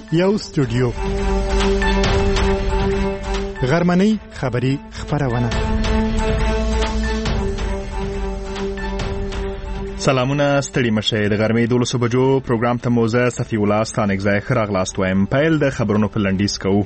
یو استودیو غرمنۍ خبری خبرونه. سلامونه ستړي مشه د غرمې 12 بجو پروګرام ته موزه صفی الله ستانک ځای خراغلاست وایم. پیل د خبرونو په لنډیز کوو.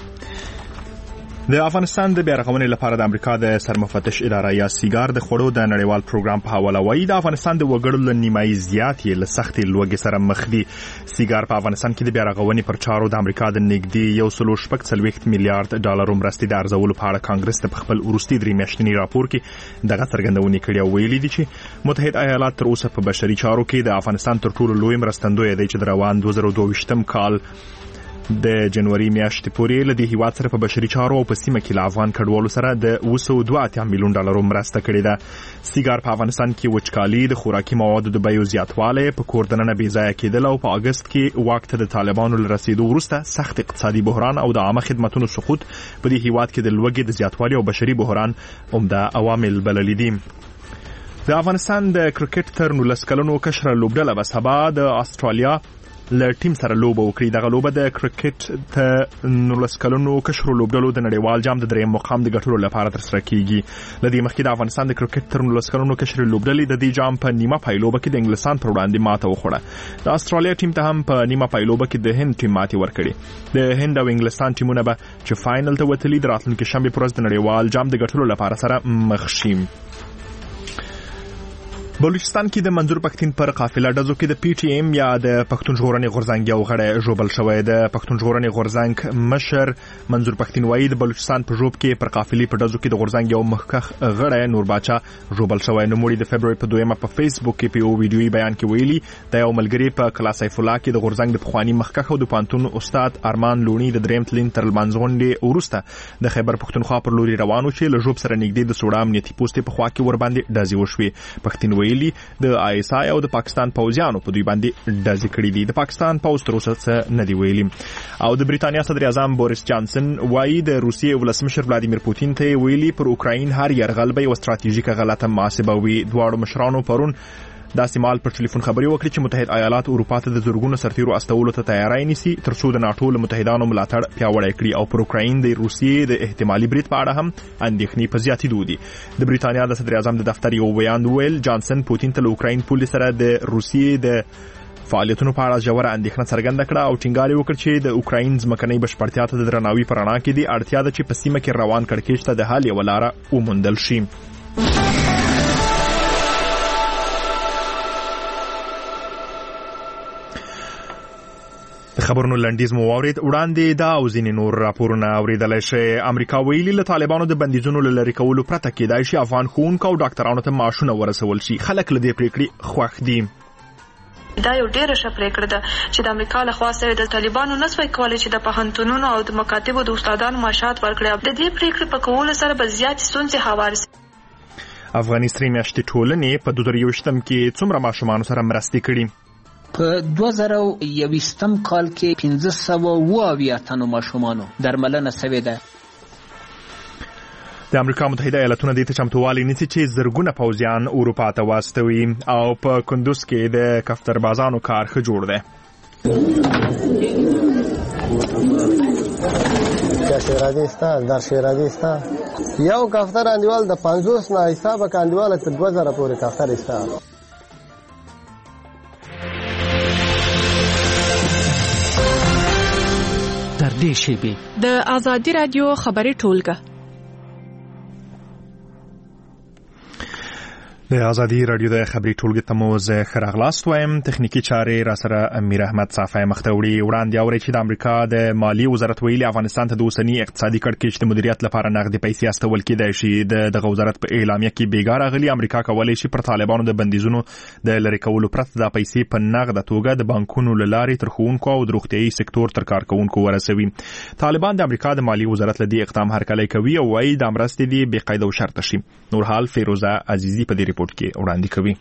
د افغانستان د بیارغونې لپاره د امریکا د سرمفتش اداره یا سیګار د خوړو د نړیوال پروګرام په حواله وایي د افغانستان د وګړو له نیمایي زیات یې له سختې لوږې سره مخ دي. سیګار په افغانستان کې د بیارغونې پر چارو د امریکا د نږدې 1.4 میلیارډ ډالر مرستې د ارزولو په اړه کانګرس ته په خپل وروستي 3 میاشتني راپور کې دغه څرګندونې کړې او ویلي دي چې متحده ایالات تر اوسه په بشري چارو کې د افغانستان تر ټولو لوی مرستندوی دی چې د روان 2022 کال د جنوري میاشتې پورې له دې هیواد سره په بشري چارو او په سیمه کې له افغان کډوالو سره د 2.2 میلیون ډالرو مرسته کړې ده. سیګار په افغانستان کې وچکالي، د خوراکي موادو د بیو زیاتوالی، په کور دننه بې ځایه کېدل او په اګست کې واک ته د طالبانو له رسیدو وروسته سخت اقتصادي بحران او د عامه خدماتو سقوط په دې هیواد کې د لوږې د زیاتوالي او بشري بحران عمده عوامل بللي دي. د افغانستان د کرکټ تر 19 کلنو کشره لوبډله به سبا د استرالیا له ټیم سره لوبه وکړي. دغه لوبه د کرکټ ته 19 کلنو کشرو لوبډلو د نړیوال جام د دریم مقام د ګټلو لپاره ترسره کیږي. لدې مخکې د افغانستان د کرکټ تر 19 کلنو کشرو لوبډلې د دې جام په نیمه پایلوبه کې د انګلستان پر وړاندې ماته وخوړه. د استرالیا ټیم ته هم په نیمه پایلوبه کې د هند ټیم ماتې ورکړي. د هند او انګلستان ټیمونه به چې فائنل ته وتلي د راتلونکي شنبه پر ورځ د نړیوال جام د ګټلو لپاره سره مخ شي. بلوچستان کې د منظور پښتين پر قافله ډزو کې د پی ټی ایم یا د پښتون ژغورنې غورځنګ یو غړی ژوبل شوی. د پښتون ژغورنې غورځنګ مشر منظور پښتين وایي د بلوچستان په ژوب کې پر قافلې په ډزو کې د غورځنګ یو مخکخ غړی نور باچا ژوبل شوی. نوموړي د فبرवरी په 2 په فیسبوک کې په یو ویډیويي بیان کې ویلي د یو ملګری په کلا سیف الله کې د غورځنګ د پخوانی مخکخ او د پانتون استاد ارمان لونی د دریم تلین تر منځغونډې ورسته د خیبر پښتونخوا پر لوري روانو چې له ژوب سره نږدې د سوډا امنیتي پوسټ په خوا کې ور باندې ډزې وشوې. پښتين ویلي د آی اس آی او د پاکستان پوځیانو په دوی باندې ډزې کړې دي. د پاکستان پوځ تر اوسه څه نه دی ویلي. او د بریتانیا صدر اعظم بوریس جانسن وایي د روسیې ولسمشر ولادیمیر پوتین ته ویلي پر اوکراین هر یرغل به یو ستراتیژیکه غلطه محاسبه وي. دواړو مشرانو پرون داسې مال پر ټلیفون خبري وکړي چې متحده ایالات اروپا ته د زورګونو سرتیرو استولو ته تیاری نیسي ترڅو د ناتو له متحدانو ملاتړ پیاوړی کړي او پر اوکراین د روسیې د احتمالي برید په اړه هم اندېښنې په زیاتېدو دي. د بریتانیا د صدر اعظم د دفتر یو بیان ویل جانسن پوتین ته له اوکراین پولې سره د روسیې د فعالیتونو په اړه ژوره اندېښنه څرګنده کړه او ټینګار وکړ چې د اوکراین ځمکنۍ بشپړتیا ته د درناوي پر رڼا کې دي اړتیا ده چې په سیمه کې روان کړکېچ ته د حل یوه لاره وموندل شي. خبرونو لنډیز مو واورید. وړاندې دا او ځینې نور راپورونه اوریدلای شئ. امریکا ویلي له طالبانو د بندیزونو له لرې کولو پرته کېدای شي افغان ښوونکو او ډاکټرانو ته معاشونه ورسول شي. خلک له دې پریکړې خوښ دي. دا یو ډیره ښه پریکړه ده چې د امریکا له خوا سوی. د طالبانو نسوي کولی چې د پوهنتونونو او د مکاتبو د استادانو معاشات ورکړي. د دې پریکړې په کولو سره به زیاتې ستونزې هوار شي. افغاني سرې میاشتې ټولنې په 2023 کې څومره ماشومان سره مرستې کړي؟ په 2021 کال کې 580 تنو ماشومانو درملنه شوې ده. د امریکا متحده ایالاتونو د چمتووالي نیسي چې زرګونه پوځیان اروپا ته واستوي او په کندوز کې د کفتربازانو کار ښه جوړ دی. در شیرازی استا یو کفتر اندیوال د 50 نه حساب کاندیواله تر 2000 پورې کفتر استا. د آزادی رادیو خبري ټولګه. د آزادی رادیو د خبري ټولګې ته مو زه خراغلاست وایم. تخنیکی چارې را سره امیر احمد صافی مختوړي. وړاندې اوري چې د امریکا د مالی وزارت ویلي افغانستان ته د اوسنی اقتصادي کړکېچ د مدیریت لپاره نغدي پیسې استول کېدای شي. دغه وزارت په اعلامیه کې بیګار غلي امریکا کولای شي پر طالبانو د بندیزونو د لری کولو پرته د پیسې په نغده توګه د بانکونو لارې تر ښوونکو او د روغتيایي سکتور تر کارکونکو ورسوي. طالبان د امریکا د مالی وزارت له دې اقدام هرکلی کوي او وايي د مرستې دی بې قید او شرط شي. نور حال فیروزه عزیزی په دې ریپورت کې وړاندې کوي.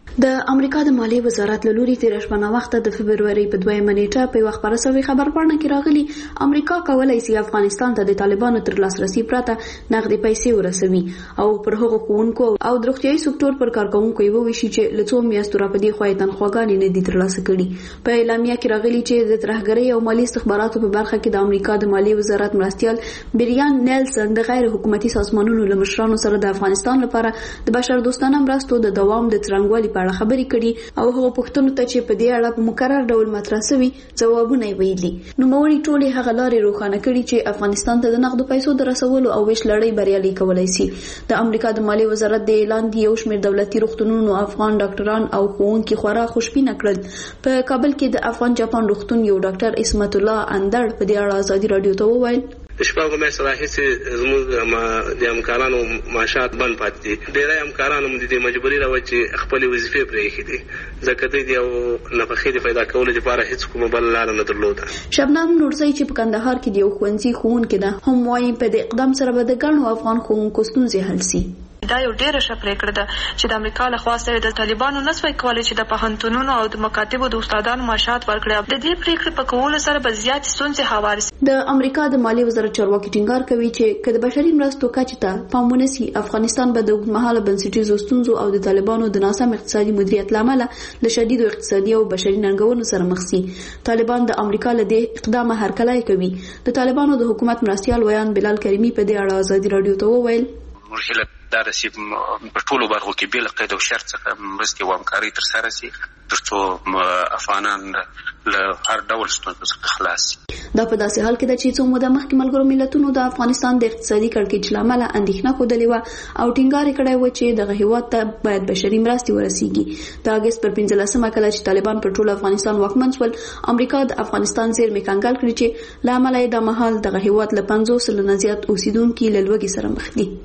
د امریکا د مالیې وزارت له لوري تېره شپه ناوخته د فبروري په 2 نیټه په یوه خپره شوې خبرپاڼه کې راغلي امریکا کولی شي افغانستان ته د طالبانو تر لاسرسي پرته نغدي پیسې ورسوي او پر هغو ښوونکو او د روغتیايي سکتور پر کارکوونکو یې وویشي چې له څو میاشتو راپدې خوا یې تنخواګانې نه دي ترلاسه کړي. په اعلامیه کې راغلي چې د ترهګرۍ او مالي استخباراتو په برخه کې د امریکا د مالیې وزارت مرستیال بریان نیلسن د غیر حکومتي سازمانونو له مشرانو سره د افغانستان لپاره د بشردوستانه مرستو د دوام د څرنګوالي په اړه خبرې کړي او هغه پوښتنو ته چې په دې اړه په مکرر ډول مطرح شوي ځوابونه یې ویلي. نوموړي ټولې هغه لارې روښانه کړي چې افغانستان ته د نغدو پیسو د رسولو او ویش لړۍ بریالۍ کولی شي. د امریکا د مالیې وزارت د اعلان دی یو شمېر دولتي روغتونونو افغان ډاکټران او ښوونکي خورا خوشبینه کړل. په کابل کې د افغان جاپان روغتون یو ډاکټر اسمت الله اندړ په دې اړه ازادي راډیو ته وویل شپږ میاشتې راهیسې زموږ د همکارانو معاشات بند پاتې دي. ډېری همکارانو د دې مجبوري راوړي چې خپلې وظیفې پرېښې دي ځکه دوی د یو نفقې د پیدا کولو لپاره هېڅ کومه بله لاره نه درلوده. شبنم نورزی چې په کندهار کې د یو ښوونځي ښوونکې ده هم وایي په دې اقدام سره به د ګڼو افغان ښوونکو ستونزې حل شي. دا یو ډیره ښه پریکړه ده چې د امریکا له خوا سره د طالبانو نسوي کولی چې د پوهنتونونو او د مکاتبو د استادانو معاشات ورکړي. د دې پریکړې په کولو سره به زیات ستونزې هواري شي. د امریکا د مالیې وزارت چارواکي ټینګار کوي چې که د بشري مرستو کچې ته پام ونه شي افغانستان به د اوږدمهاله بنسټیزو ستونزو او د طالبانو د ناسم اقتصادي مدیریت له امله له شدیدو اقتصادي او بشري ننګونو سره مخ شي. طالبان د امریکا له دې اقدامه هرکلی کوي. د طالبانو د حکومت مرستیال ویان بلال کریمي په دې اړه ازادي راډیو ته وویل دا رسي په ټولو برخو کې بل قید او شرط څخه مرستې او همکاري تر سره شي ترڅو افغانان له هر ډول ستونزو څخه خلاص شي. دا په داسې حال کې ده چې څو موده مخکې ملګرو ملتونو د افغانستان د اقتصادي کړکېچ له امله اندېښنه ښودلې وه او ټینګار یې کړی و چې دغه هېواد ته باید بشري مرستې ورسیږي. د اګست پر 15 کله چې طالبان پر ټول افغانستان واکمن شول امریکا د افغانستان زیرمې کنګل کړي چې له امله یې د مهال دغه هېواد له 50 نه زیات اوسیدونکي له لوږې سره مخ دي.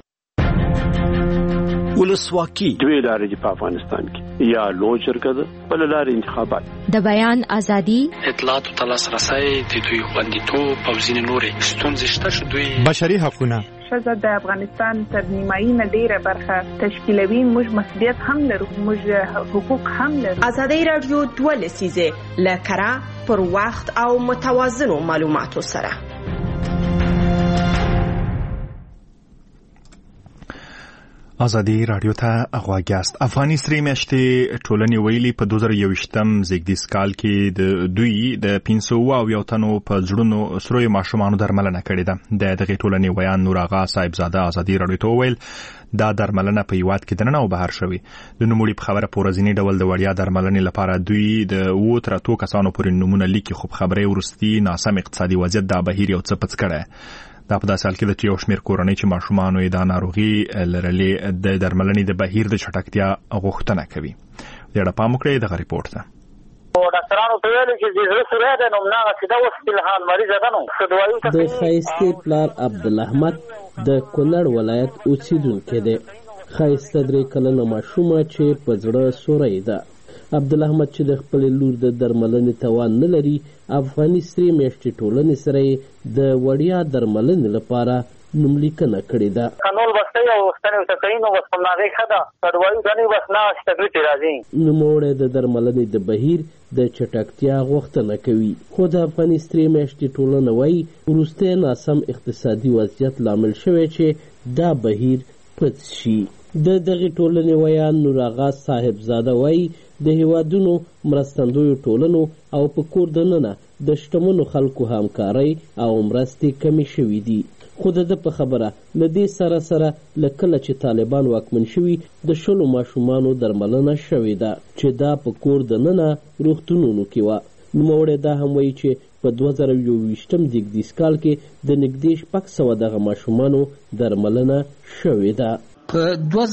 ولسواکي دوی لارې دي په افغانستان کې یا لوی جرګه ده بل لارې انتخابات د بیان ازادي اطلاعاتو ته لاسرسی د دوی خوندیتوب او ځینې نورې ستونزې شته چې دوی بشري حقونه ښځه د افغانستان تر نیمایي نه ډېره برخه تشکیلوي. موږ مسؤلیت هم لرو موږ حقوق هم لرو. ازادي راډیو 2 لسیزه له کره پر وخت او متوازنو معلوماتو سره ازادي راډیو ته غوږ یاست. افغاني سرې میاشتې ټولنې ویلي په 2021م زیږدیز کال کې د دوی د 500 تنو په زړونو سروي ماشومانو درملنه کړې ده. د دغې ټولنې ویان نور آغا صاحبزاده ازادي راډیو ته وویل دا درملنه په هیواد کې دننه او بهر شوې. د نوموړي په خبره په ورځني ډول د وړیا درملنې لپاره دوی د 7 تر 8 کسانو پورې نمونه لیکي خو په خبرې وروستي ناسم اقتصادي وضعیت دا بهیر یو څه پڅ کړی. دا په داسې حال کې ده چې یو شمېر کورنۍ چې ماشومانو یې دا ناروغي لرلې د درملنې د بهیر د چټکتیا غوښتنه کوي. د اړه پام وکړئ دغه ریپورټ ته. ډاکټرانو ته ویل چې د زړه سره ده نو نه چې دا اوس په حال مریض ده نو خدوایي ته د خایستې پلار عبدالرحمت د کونړ ولایت اوسیدونکی دی. خایسته 3 کلنه ماشومه چې په زړه سوری ده. عبدالرحمت چې د خپل لور د درملنې توان نه لري افغاني سرې میاشتې ټولنې سره د وړیا درملنې لپاره نوملیکنه کړې ده. قانون بسته او ستنې ته نو بس په ناغي خدا تدوایي غني بس نه شتګټي راځي. نوموړی د درملنې د بهیر د چټکتیا غوښتنه کوي خو د افغاني سرې میاشتې ټولنه وایي وروستی ناسم اقتصادي وضعیت لامل شوی چې دا بهیر پڅ شي. د دغې ټولنې ویان نور آغا صاحبزاده وایي د هیوادونو مرستندویو ټولنو او په کور دننه د شتمنو خلکو همکارۍ او مرستې کمې شوي دي. خو د ده په خبره له دې سره سره له کله چې طالبان واکمن شوي د 10 ماشومانو درملنه شوې ده چې دا په کور دننه روغتونونو کې وه. نوموړی دا هم وایي چې په 2021م زیږدیز کال کې د نږدې 600 دغه ماشومانو درملنه شوې ده. په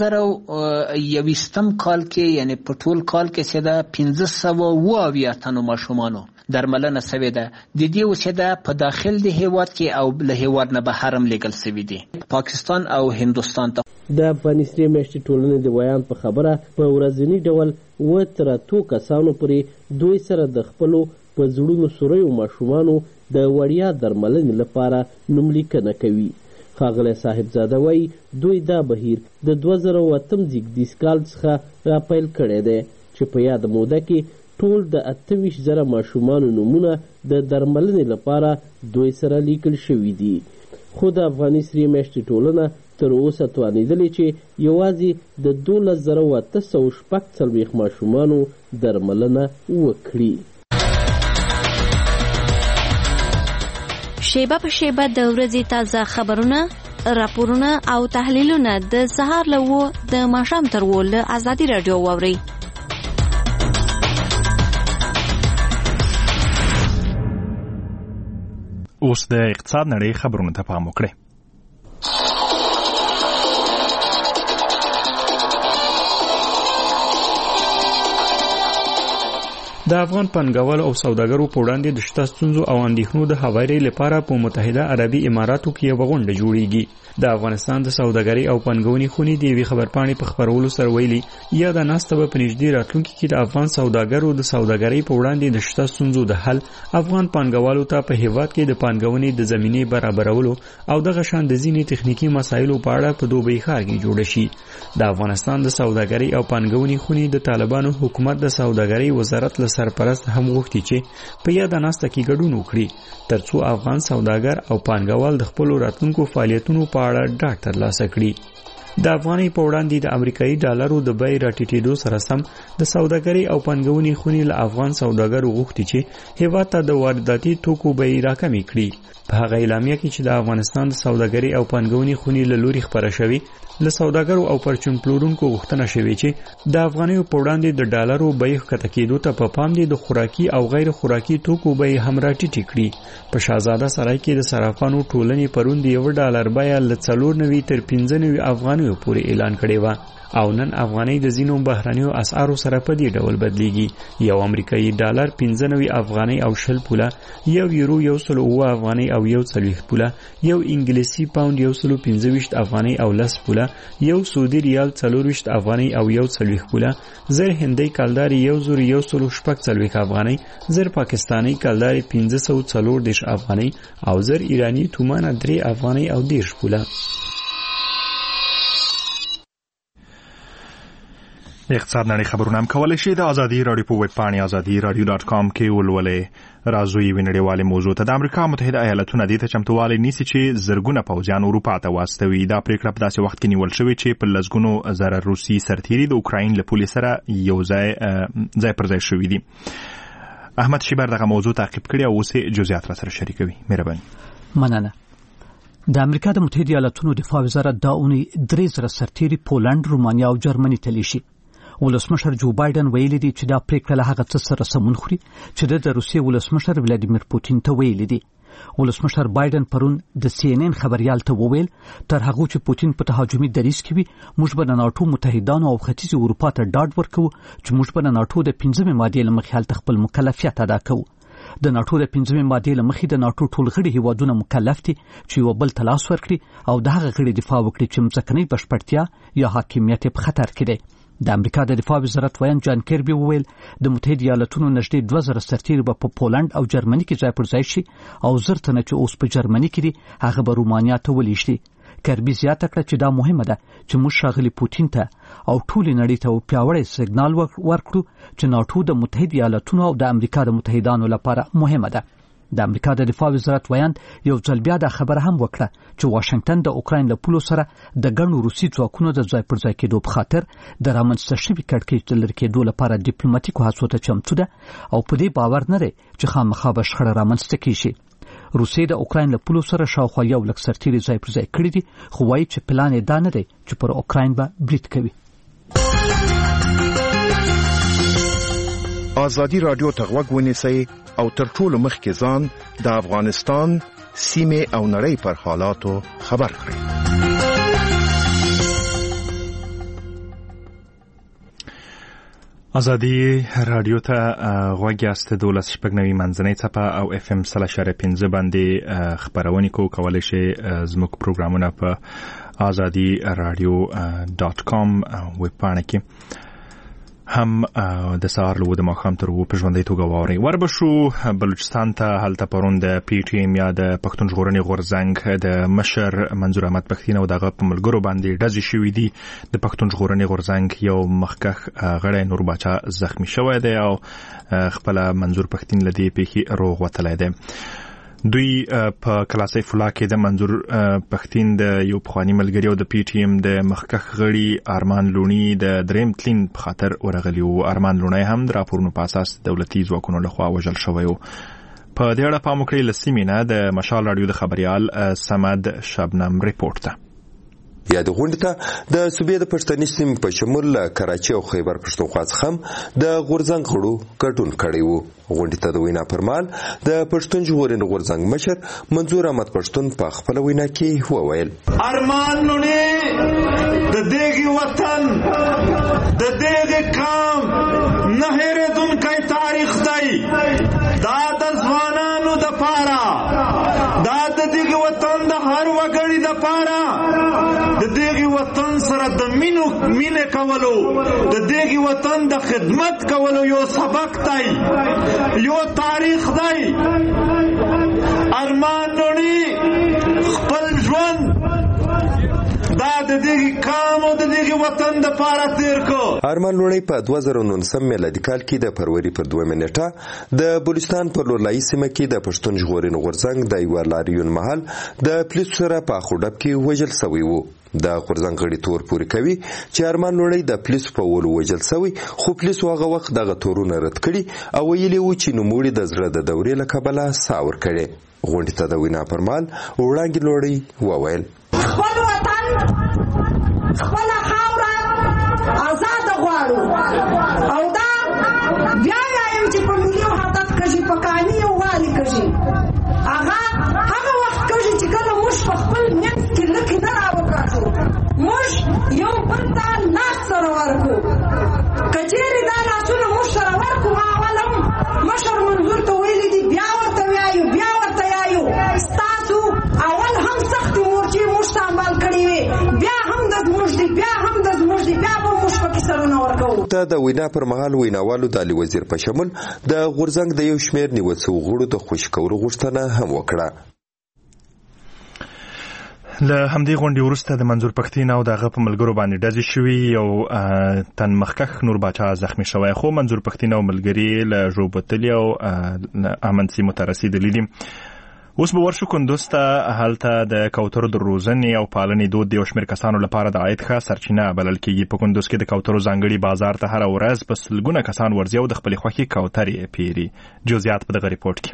2021 کال کې یعنی په ټول کال کې چې دا 520 تنو ماشومانو درملنه شوې ده. د دې اوسېده په داخل د هیواد کې او له هیواد نه بهر هم لیږل شوي دي پاکستان او هندوستان ته. د افغاني سرې میاشتې ټولنې د ویان په خبره په ورځني ډول 7 تر 8 کسانو پورې دوی سره د خپلو په زړونو سوریو ماشومانو د وړیا درملنې لپاره نوملیکنه کوي. ښاغلی صاحبزاده وایي دوی دا بهیر د 2008 زیږدیز کال څخه راپیل کړی دی چې په یاده موده کې ټول د 28,000 ماشومانو نومونه د درملنې لپاره دوی سره لیکل شوي دي. خو د افغاني سرې میاشتې ټولنه تر اوسه توانېدلې چې یوازې د 12,846 ماشومانو درملنه وکړي. شیبه په شیبه د ورځې تازه خبرونه، راپورونه او تحلیلونه د سهار له 9 د ماښام تر 10 له ازادي راډیو واورئ. اوس د اقتصاد نړۍ خبرونو ته پام وکړئ. د افغان پانګوالو او سوداګرو په وړاندې د شته ستونزو او اندېښنو د هواري لپاره په متحده عربي اماراتو کې یوه غونډه جوړیږي. د افغانستان د سوداګرۍ او پانګونې خونې د یوې خبرپاڼې په خپرولو سره ویلي یا د ناسته به په نږدې راتلونکي کې د افغان سوداګرو د سوداګرۍ په وړاندې د شته ستونزو د حل، افغان پانګوالو ته په هیواد کې د پانګونې د زمینې برابرولو او دغه شان د ځینې تخنیکي مسایلو په اړه په دوبۍ ښار کې جوړه شي. د افغانستان د سوداګرۍ او پانګونې خونې د طالبانو حکومت د سوداګرۍ وزارت له سرپرست هم غوښتي چې په یاده ناسته کې ګډون وکړي ترڅو افغان سوداګر او پانګوال د خپلو راتلونکو فعالیتونو په اړه ډاډ ترلاسه کړي. د افغانۍ په وړاندې د امریکایي ډالرو د بیې راټیټېدو سره سم د سوداګرۍ او پانګونې خونې له افغان سوداګرو غوښتي چې هېواد ته د وارداتي توکو بیې راکمې کړي. په هغه اعلامیه کې چې د افغانستان د سوداګرۍ او پانګونې خونې له لوري خپره شوې، له سوداګرو او پرچون پلورونکو غوښتنه شوې چې د افغانیو په وړاندې د ډالرو بیې ښکته کېدو ته په پام دي د خوراکي او غیر خوراکي توکو بیې هم راټیټې کړي. په شهزاده سرای کې د صرافانو ټولنې پرون د $1 بیه له 94 تر 95 افغانیو پورې اعلان کړې وه او نن افغانۍ د ځینو بهرنیو اسعارو سره په دې ډول بدلیږي. یو امریکایي ډالر 95 افغانۍ او 20 پوله، یو یورو 107 افغانۍ او 40 پوله، یو انګلیسي پاوند 125 افغانۍ او 10 پوله، یو سعودي ریال 40 افغانۍ او 40 پوله، زر هندۍ کلدار 1140 افغانۍ، زر پاکستانی کلدار 540 افغانۍ او زر ایرانی تومان 3 افغانۍ او 10 پوله. اقتصاد نړۍ خبرونه هم کولی شي د ازادي راډیو په ویب پاڼې azadi.radio.com کې ولولئ. راځو یوې نړیوالې موضوع ته. د امریکا متحده ایالتونه دې ته چمتووالی نیسي چې زرګونه پوځیان اروپا ته واستوي. دا پریکړه په داسې وخت کې نیول شوې چې په لسګونو زره روسي سرتیري د اوکراین له پولې سره یو ځای پر ځای شوي دي. احمد شیبر دغه موضوع تعقیب کړي او اوس یې جزئیات را سره شریکوي. مهرباني. مننه. د امریکا د متحده ایالتونو دفاع وزارت دا اونۍ 3000 سرتیري پولند، رومانیا او جرمني ته لیږي. ولسمشر جو بایدن ویلي دی چې دا پریکړه له هغه څه سره سمون خوري چې د روسیې ولسمشر ولادیمیر پوتین ته ویلي دی. ولسمشر بایدن پرون د CNN خبريال ته وویل تر هغه چې پوتین په تهاجمي دریځ کې وي موږ به د ناتو متحدانو او ختیځ اروپا ته ډاډ ورکوو چې موږ به د ناتو د 5مې مادې له مخې هلته خپل مکلفیت ادا کوو. د ناتو د 5مې مادې له مخې د ناتو ټول غړي هیوادونه مکلف دي چې یو بل ته لاس ورکړي او د هغه غړي دفاع وکړي چې ځمکنۍ بشپړتیا یا حاکمیت په خطر کې دی. د امریکا د دفاع وزارت ویان جان کیربي وویل د متحده ایالتونو نږدې 2000 سرتیري به په پولند او جرمني کې ځای پر ځای شي او زر تنه چې اوس په جرمني کې دي هغه به رومانیا ته ولېږدي. کیربي زیاته کړه چې دا مهمه ده چې موږ ښاغلي پوتین ته او ټولې نړۍ ته پیاوړی سیګنال ورکړو چې ناتو د متحده ایالتونو او د امریکا د متحدانو لپاره مهمه ده. د امریکا د دفاع وزارت ویان یو ځل بیا د خبره هم وکړه چې واشنگټن د اوکراین له پولو سره د ګڼو روسي ځواکونو د ځای پر ځای کېدو په خاطر د رامنځته شوي کړکېچ د لرې کېدو لپاره ډیپلوماټیکو هڅو ته چمتو ده او په دې باور نه دی چې خامخا به شخړه رامنځته کېږي. روسیې د اوکراین له پولو سره شاوخوا 100,000 سرتیري ځای پر ځای کړي دي خو وایي چې پلان یې دا نه دی چې پر اوکراین به برید کوي. ازادي راډیو ته غوږ ونیسئ او تر ټولو مخکې ځان د افغانستان سیمې او نړۍ پر حالاتو خبر کړئ. ازادي راډیو ته غوږ یاست. 12.9 منځنۍ څپه او FM 0.5 باندې خبرونه کولی شئ. زموږ پروګرامونه په azadi.radio.com ویب پاڼه کې هم د سهار له د ماښام تر په ژوندۍ توګه واورئ. وربشو بلوچستان ته هلته پرون د پی ټی ایم یا د پښتون ژغورنې غورځنګ د مشر منظور احمد پښتین او دغه په ملګرو باندې ډزې شوې دي. د پښتون ژغورنې غورځنګ یو مخکښ غړی نور باچا زخمی شوی دی او خپل منظور پښتین له دې پیښې روغ وتلی دی. دوی په کلاسي فلا کې د منظور پښتین د یو پخوانی ملګری او د پی ټی ایم د مخکښ غړي ارمان لونی د دریم تلین په خاطر ورغلی و. ارمان لونی هم د راپورونو په اساس دولتي ځواکونو لخوا وژل شوی و. په دې اړه پام وکړئ. له سیمې نه د مشال راډیو د خبريال سمد شبنم ریپورت ته. یا د غونډې ته د صوبې د پښتني سیمې په شمول کراچي او خیبر پښتونخوا څخه هم د غورځنګ غړو ګډون کړی و. غونډې ته د وینا پر مهال د پښتون ژغورنې غورځنګ مشر منظور احمد پښتون په خپله وینا کې وویل: ارمان لونی د دغه وطن د دغه قوم نه هېرېدونکی تاریخ دی. دا د ځوانانو دپاره، دا د دغه وطن د هر وګړي دپاره د دغه وطن سره د مینې کولو، د دغه وطن د خدمت کولو یو سبق دی، یو تاریخ دی. ارمان لونی خپل ژوند دا د دغه قوم او د دغه وطن د پاره تیر کو. ارمان لونی په 2019 میلادي کال کې د فروری پر 2 نیټه د بلوچستان په لورلایي سیمه کې د پښتون ژغورنې غورځنګ د یو لاریون مهال د پولیسو سره په خوډب کې وژل شوی و. د غورځنګ غړي تور پوري کوي چې ارمان لونی د پولیسو په ولو وژل شوی، خو پولیسو هغه وخت دغه تورونه رد کړي او ویلي و چې نوموړي د زړه د دورې له کبله ساه ورکړې. غونډې ته د وینا پر مهال وړاندې لونی وویل: خپل وطن، خپل خاوره آزاد غواړو او دا بیا وایم چې په ملي وحدت کې په قانوني یووالي کې هغه وخت کې چې کله موږ په خپل منځ کې لکه نه راوکړو، موږ یو بل ته لاس سره ورکو. کچېرې دا لاسونه موږ سره ورکو، اولم مشر منظور ته ویلي دي بیا ورته وایو ستاسو اول هم سختې مورچې موږ سنبال کړې وې، بیا هم د زموږ دي، بیا هم د زموږ دي، بیا به موږ پکې سرونه ورکوو. ته د وینا پر مهال ویناوالو د علي وزیر په شمول د غورځنګ د یو شمېر نیول شوو غړو د خوشي کولو غوښتنه هم وکړه. له همدې غونډې وروسته د منظور پښتین او دغه په ملګرو باندې ډزې شوې. یو تن مخکښ نور باچا زخمی شوی، خو منظور پښتین او ملګري له ژوبتلي او امن سیمو ته رسېدلي دي. اوس به ورشو کندوز ته. هلته د کوترو د روزنې او پالنې دود د یو شمېر کسانو لپاره د عاید ښه سرچینه بلل کېږي. په کندوز کې د کوترو ځانګړي بازار ته هره ورځ په سلګونه کسان ورځي او د خپلې خوښې کوترې پیري. جزئیات په دغه ریپورټ کې.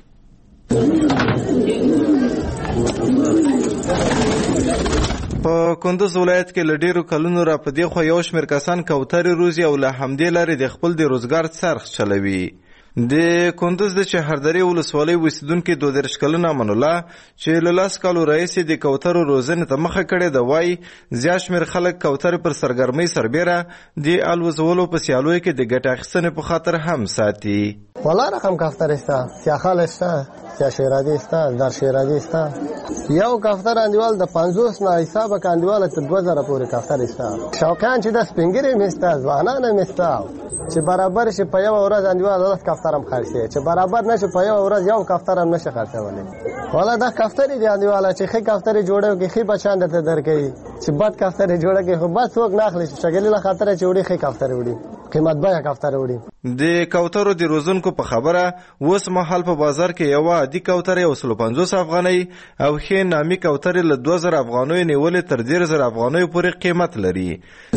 په کندوز ولایت کې له ډیرو کلونو را په دې خو یو شمېر کسان کوترې روزي او له همدې لارې د خپل د روزګار څرخ چلوي. د کندوز د چهردرې ولسوالۍ اوسیدونکي 32 کلن امان الله چې له 10 کالو راهیسې د کوترو روزنې ته مخه کړې ده، وایي زیات شمېر خلک کوترې پر سرګرمۍ سربیره د الوزولو په سیالیو کې د ګټې اخیستنې په خاطر هم ساتي. والا رقم کفتر استا، سیاخال استا، سیا شیرادی استا، در شیرادی استا. یو کفتر اندیوال د 50 نه حساب کاندیوال تر 2000 پورې کفتر استا. شوقان چې د سپینګری مستا، ځوانان مستا چې برابر شي په یو ورځ اندیوال 10 کفتر هم خرڅي، چې برابر نشي په یو ورځ یو کفتر هم نشي خرڅولای. والا دا کفتر دی اندیوال چې خې کفتر جوړو کې خې بچان ته درکې، چې بد کفتر جوړه کې خو بس څوک نه اخلي، شګلی له خاطر چې وړي خې کفتر وړي، قیمت به کفتر وړي. د کوترو د روزونکو په خبره اوس مهال په بازار کې یو عادي کوتر 150 افغانۍ او ښه نامي کوتر له 2000 افغانۍ نیولې تر 10000 افغانۍ پورې قیمت لري.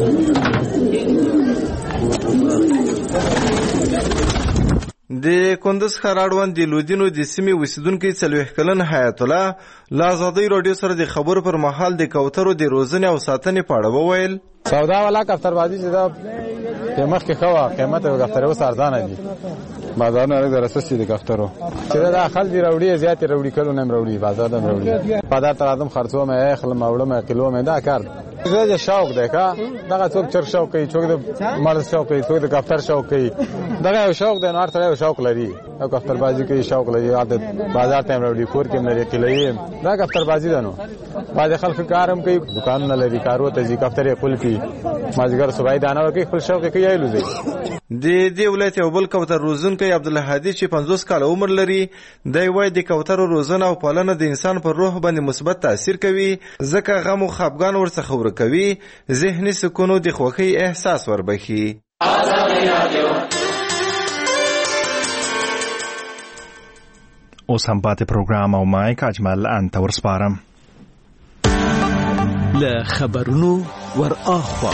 د کندوز خراړوند د لودینو د سیمې اوسیدونکي 40 کلن حیات الله له ازادۍ راډیو سره د خبرو پر مهال د کوترو د روزنې او ساتنې په اړه وویل: سودا والا کفتر بازی چې دا قیمت کې خوا قیمت او کفتر اوس ارزانه دي، بازارونه لږ درسسي د کفترو چې دا خلک راوړي زیات راوړي کلو نه راوړي بازار نه راوړي. بازار ته ادم خرڅو مې خل ماوړم کیلو مې دا کار زه شوق دی کا دغه څوک چر شوق کوي، څوک د مرز شوق کوي، څوک د کفتر شوق کوي. دغه شوق دی نو ارته شوق لري او کفتر بازی کوي شوق لري. عادت بازار ته راوړي کور کې نه لري کلی دا کفتر بازی ده. نو باز خلک کارم کوي، دکان نه لري، کارو ته ځي کفتر خپل کوي مازیګر صبحي دانه ورکوي خپل شوق یې کوي یا الوزي. د دې ولایت یو بل کوتر روزونکی عبدالهادي چې 50 کاله عمر لري دی وایي د کوترو روزنه او پالنه د انسان پر روح باندې مثبت تاثیر کوي ځکه غم او خفګان ورڅخه ورکوي ذهني سکون او د خوښۍ احساس وربخي. اوس هم پاتې پروګرام او مایک اجمل انت ورسپارم. له خبرونو ور اخوا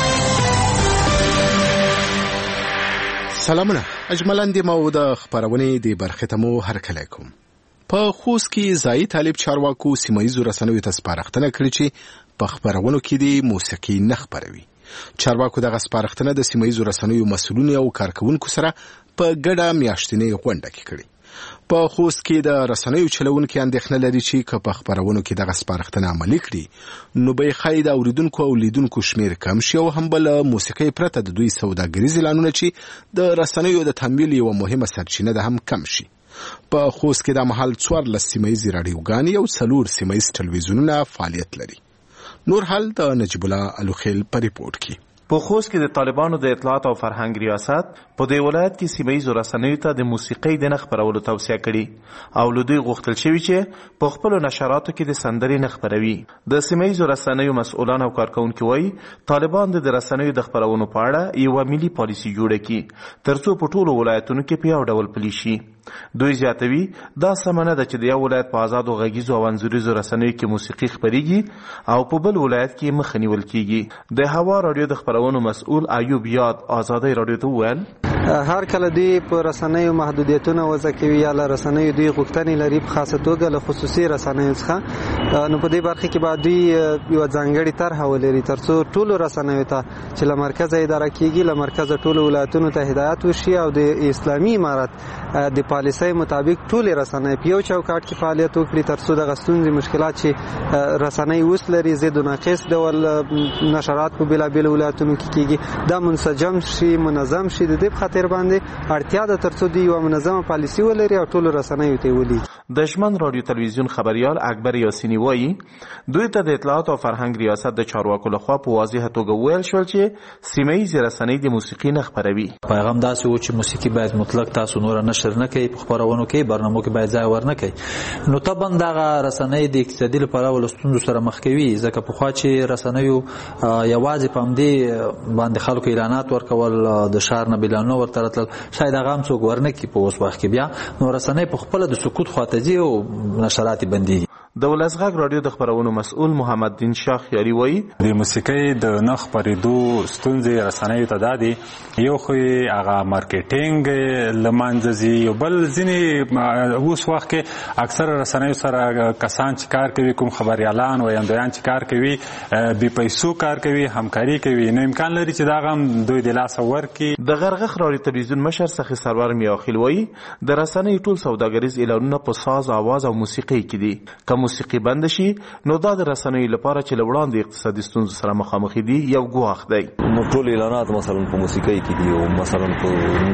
سلامونه. اجمل اندې مو د خبرونې د برخې ته مو هرکلی کوم. په خوست کې ځایي طالب چارواکو سیمایي رسنیو ته سپارښتنه کړې چې په خبرونو کې د موسیقي نه خپروي. چارواکو دغه سپارښتنه د سیمایي رسنیو مسؤلینو او کارکونکو سره په ګډه میاشتنۍ غونډه کې کړې. په خوست کې د رسنیو چلونکو اندېښنه لري چې که په خبرونو کې دغه سپارښتنه عملي کړي نو به خای د اوریدونکو او لیدونکو شمیر کم شي او هم بل موسیقي پرته د دوی سوداګریز اعلانونه چې د رسنیو د تمویل یو مهمه سرچینه ده هم کم شي. په خوست کې د محل 14 سیمایي رادیوګانې او 4 سیمایي ټلویزیونونه فعالیت لري. نور حال د نجیب الله الوخیل په ریپورت کې. په خوست کې د طالبانو د اطلاعات او فرهنګ ریاست په دې ولایت کې سیمایي رسنیو ته د موسیقۍ د نه خپرولو توصیه کړې او له دوی غوښتل شوي چې په خپلو نشراتو کې د سندرې نه خپروي. د سیمایي رسنیو مسؤلان او کارکونکي وایي طالبان د رسنیو د خپرونو په اړه یوه ملي پالیسي جوړه کړي ترڅو په ټولو ولایتونو کې په یو ډول پلي شي. دوی زیاتوي دا سمه نه ده چې د یو ولایت په آزادو غږیزو او انځوریزو رسنیو کې موسیقي خپریږي او په بل ولایت کې مخه نیول کیږي. د هوا رادیو د خپرونو مسؤل ایوب یاد آزادۍ رادیو ته وویل هر کله دوی په رسنیو محدودیتونه وضع کوي یا له رسنیو دوی غوښتنې لري په خاصه توګه له خصوصي رسنیو څخه نو په دې برخه کې باید دوی یو ځانګړي طرحه ولري ترڅو ټولو رسنیو ته چې له مرکزه اداره کیږي له مرکزه ټولو ولایتونو ته هدایت وشي او د اسلامي امارت د پالیسۍ مطابق ټولې رسنۍ په یو چوکاټ کې فعالیت وکړي ترڅو دغه ستونزې مشکلات چې رسنۍ اوس لري ضد و ناقص ډول نشرات په بېلابېلو ولایتونو کې کیږي دا منسجم شي منظم شي. د دې په خاطر باندې اړتیا ده ترڅو دوی یوه منظمه پالیسي ولري او ټولو رسنیو ته یې ولي. د ژمن رادیو تلویزیون خبریال اکبر یاسینی وایي دوی ته د اطلاعات او فرهنګ ریاست د چارواکو لخوا په واضحه توګه وویل شول چې سیمه‌ییزې رسنۍ د موسیقي نه خپروي. پیغام داسې و چې موسیقي باید مطلق تاسو نور نشر نه کوي په خبرونو کې برنامو کې باید ځای ورنه کوي. نو طبعا دغه رسنۍ د اقتصادي لپاره ول ستونزو سره مخ کوي ځکه په خوا چې رسنیو یوازې په همدې باندې خلکو اعلانات ورکول د شهر نه بلانو ورته راتلل شاید هغه هم څوک ورنه کوي په اوس وخت کې بیا نو رسنۍ په خپله د سکوت خواته ځي او نشرات یې بندېږي. د ولسغږ رادیو د خبرونو مسؤل محمد دین شاه خیاري وایي د موسیقۍ د نه خپرېدو ستونزې رسنیو ته دا دي یو خو هغه مارکیټینګ له منځه ځي یو بل ځینې اوس وخت کې اکثر رسنیو سره کسان چې کار کوي کوم خبریالان ویاندویان چې کار کوي بې پیسو کار کوي همکاري کوي نو امکان لري چې دا هم دوی د لاسه ورکړي. د غرغښ رادیو تلویزیون مشر سخي سرور میاخیل وایي د رسنیو ټول سوداګریز اعلانونه په ساز اواز او موسیقۍ کې دي موسیقي بند شي نو دا د رسنیو لپاره چې له وړاندې اقتصادي ستونزو سره مخامخ دي یو ګواښ دی. نو ټول اعلانات مثلا په موسیقۍ کې دي او مثلا په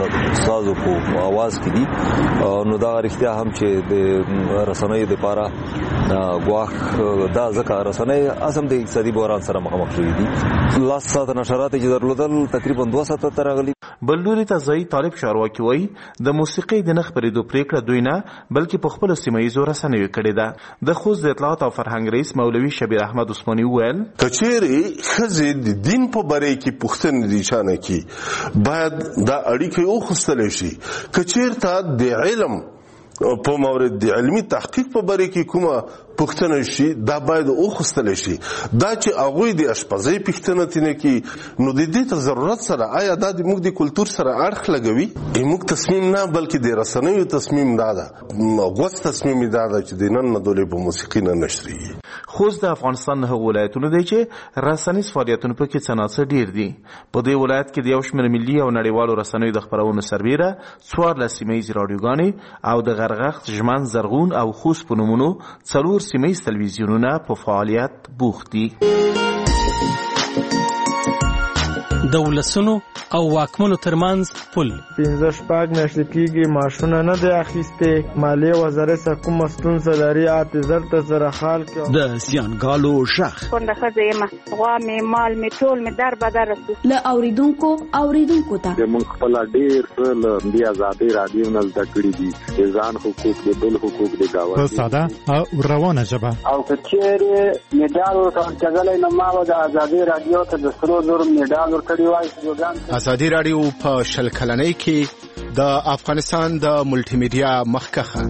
ساز او په اواز کې دي نو دا رښتیا هم چې د رسنیو لپاره ګواښ دا ځکه رسنۍ اصلا د اقتصادي بحران سره مخامخ شوي دي. لاس ساعته نشرات چې درلودل تقریبا 2 ساعته ته راغلي. بل لوري ته ځایي طالب چارواکي وایي د موسیقۍ د نه خپرېدو پرېکړه دوی نه بلکې په خپلو سیمهییزو رسنیو کړې ده. د خوست د اطلاعات او فرهنګ رئیس مولوي شبیر احمد عثماني وویل که چیرې ښځې د دین په باره کې پوښتنې د چانه کې باید دا اړیکې وخوستلی شي. که چیرته د علم په مورد د علمي تحقیق په باره کې کومه پوښتنه شي دا باید وخوستلی شي. دا چې هغوی د اشپزۍ پوښتنه ترې کوي نو د دې ته ضرورت سره آیا دا د موږ د کلتور سره اړخ لګوي؟ موږ تصمیم نه بلکې د رسنیو تصمیم دا ده غوڅ تصمیم دا ده چې د نن نه دولې په موسیقي نه نشرېږي. خوست د افغانستان نه هغه ولایتونه دی چې رسنیز فعالیتونه پکې څه ناڅه ډېر دي. په دې ولایت کې د یو شمېر ملي او نړیوالو رسنیو د خپرونو سربیره 14 سیمهییزې راډیوګانې او د غرغښ ژمن زرغون او خوست په نومونو 4 سیمهییز تلویزیونونه په فعالیت بوخت دي. د ولسونو او واکمنو ترمنځ پل 15 میاشتې کېږي معاشونه نه دی اخیستې مالیې وزارت څخه کومه ستونزه لري اعتذار ته سره حال کړو د زیانګالو غږ کونډه ښځه یم غوا مې مال مې ټول مې در بدر رسو له اوریدونکو ته موږ خپل ډېر څه له دې ازادۍ رادیو نه زده کړي دي د ځان حقوق د بل حقوق د گاونډي په ساده او روانه ژبه او که چیرې میډال ورکړل نو ما به د ازادۍ رادیو ته د سرو زرو میډال ورکړی وای. ازادي رادیو په شل کلنۍ کې د افغانستان د ملټي میډیا مخکخه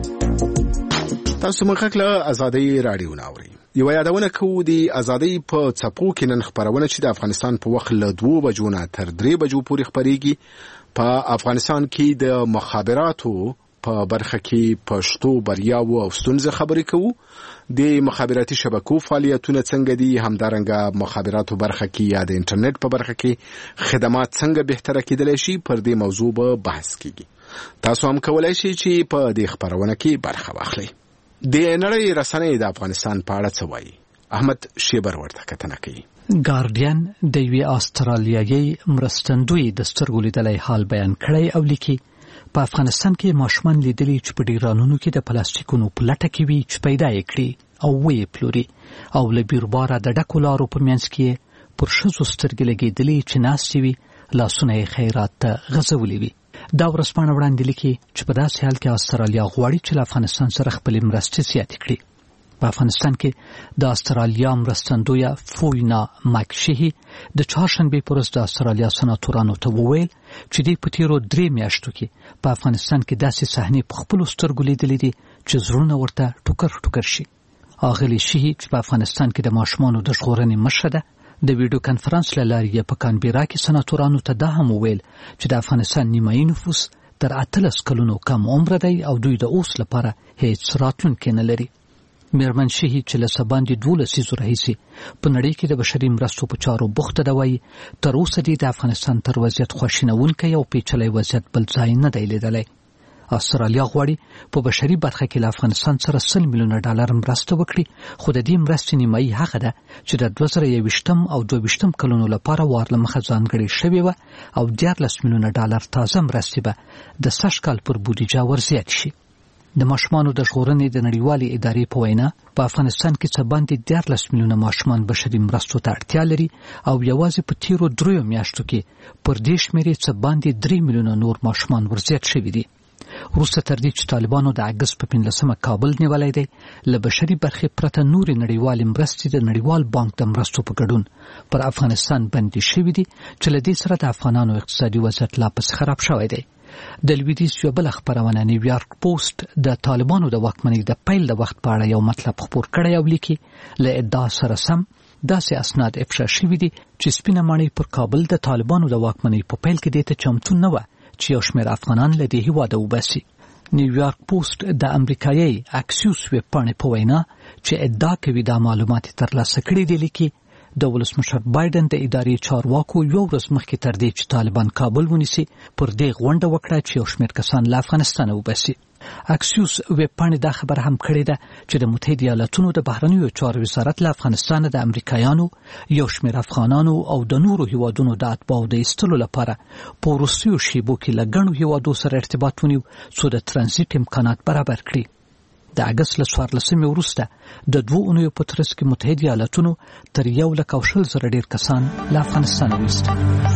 تاسو مخکې له ازادي رادیو ناوړي یو یادونه کوو د ازادي په څپو کې نن خبرونه چې د افغانستان په وخت له 2 بجو نه تر 3 بجو پورې خبريږي په افغانستان کې د مخابراتو په برخه کې پښتو بریاو او ستونزې خبرې کوو د مخابراتي شبکو فعالیتونه څنګه دي همدارنګه مخابراتو برخه کې یا د انټرنیټ په برخه کې خدمات څنګه بهتره کېدلی شي پر دې موضوع به بحث کیږي. تاسو هم کولای شئ چې په دې خبرونه کې برخه واخلئ. د نړۍ رسنۍ د افغانستان په اړه څه وایي؟ احمد شیبر ورته کتنه کوي. ګارډین د یوې استرالیایي مرستندوی د سترګو لیدلای حال بیان کړی او لیکي په افغانستان کې ماشومان لیدلي چې په ډیرانونو کې د پلاستیکونو په لټه کې وي چې پیدا یې کړي او وې پلوري او له بیرباره د ډکو لارو په منځ کې پر ښځو سترګې لګېدلې چې ناستې وي لاسونه یې خیرات ته غځولي وي. دا ورځپاڼه وړاندې لیکي چې په داسې حال کې استرالیا غواړي چې له افغانستان سره خپلې مرستې زیاتې کړي. په افغانستان کې د استرالیا مرستندویه فوینا ماکشهی د چهارشنبې پر ورځ د استرالیا سناتورانو ته وویل چې دوی په تیرو 3 میاشتو کې په افغانستان کې داسې صحنې په خپلو سترګو لیدلې دي چې زړونه ورته ټوکر شي. اغلی شهی چې په افغانستان کې د ماشومانو د ژغورنې مشره ده د ویډیو کانفرنس له لارې په کانبیرا کې سناتورانو ته دا هم وویل چې د افغانستان نیمایي نفوس تر 18 کلونو کم عمر دی او دوی د اوس لپاره هیڅ راتلونکی نه لري. میرمن شهید چې له سباندې 12 لسیزو راهیسې په نړۍ کې د بشري مرستو په چارو بوخته ده وایي تر اوسه د افغانستان تر وضعیت خواشینونکی او پیچلی وضعیت بل ځای نه دی لیدلی. استرالیا غواړي په بشري برخه کې له افغانستان سره $100 میلیونه مرسته وکړي خو د دې مرستې نیمایي هغه ده چې د 2021 او 2022 کلونو لپاره وار له مخه ځانګړې شوې وه او $14 میلیونه تازه مرستې به د سږ کال پر بودیجه ورزیات شي. د ماشومانو د ژغورنې د نړیوالې ادارې په وینا په افغانستان کې څه باندې 14 میلیونه ماشومان بشري مرستو ته اړتیا لري او یوازې په تیرو 3 میاشتو کې پر دې شمېرې څه باندې 3 میلیونه نور ماشومان ورزیات شوي دي. وروسته تر دې چې طالبانو د اګست په 15 کابل نیولی دی له بشري برخې پرته نورې نړیوالې مرستې د نړیوال بانک د مرستو په ګډون پر افغانستان بندي شوي دي چې له دې سره د افغانانو اقتصادي وضعیت لا پسې خراب شوی دی. د لویدیځ یو بل خبرونه نیویارک پوسټ د طالبانو د واکمنۍ د پیل د وخت په اړه یو مطلب خپور کړی او لیکي له ادعا سره سم داسې اسناد افشا شوي دي چې سپینه ماڼۍ پر کابل د طالبانو د واکمنۍ په پیل کې دې ته چمتو نه وه چې یو شمېر افغانان له دې هېواده وباسي. نیویارک پوسټ د امریکایي اکسیوس ویبپاڼې په وینا چې ادعا کوي دا معلومات ترلاسه کړي دي لیکي د ولسمشر بایدن د ادارې چارواکو یو ورځ مخکې تر دې چې طالبان کابل ونیسي پر دې غونډه وکړه چې یو شمېر کسان له افغانستانه وباسي. اکسیوس ویبپاڼې دا خبره هم کړې ده چې د متحده ایالاتونو د بهرنیو چارو وزارت له افغانستان د امریکایانو یو شمېر افغانانو او د نورو هیوادونو د اتباعو د ایستلو لپاره په وروستیو شیبو کې له ګڼو هیوادو سره ارتباط ونیو څو د ترانزیت امکانات برابر کړي. د اګست له 14 وروسته د 2 اونیو په ترڅ کې متحده ایالاتونو تر 1,000 ډیر کسان له افغانستان وایستل.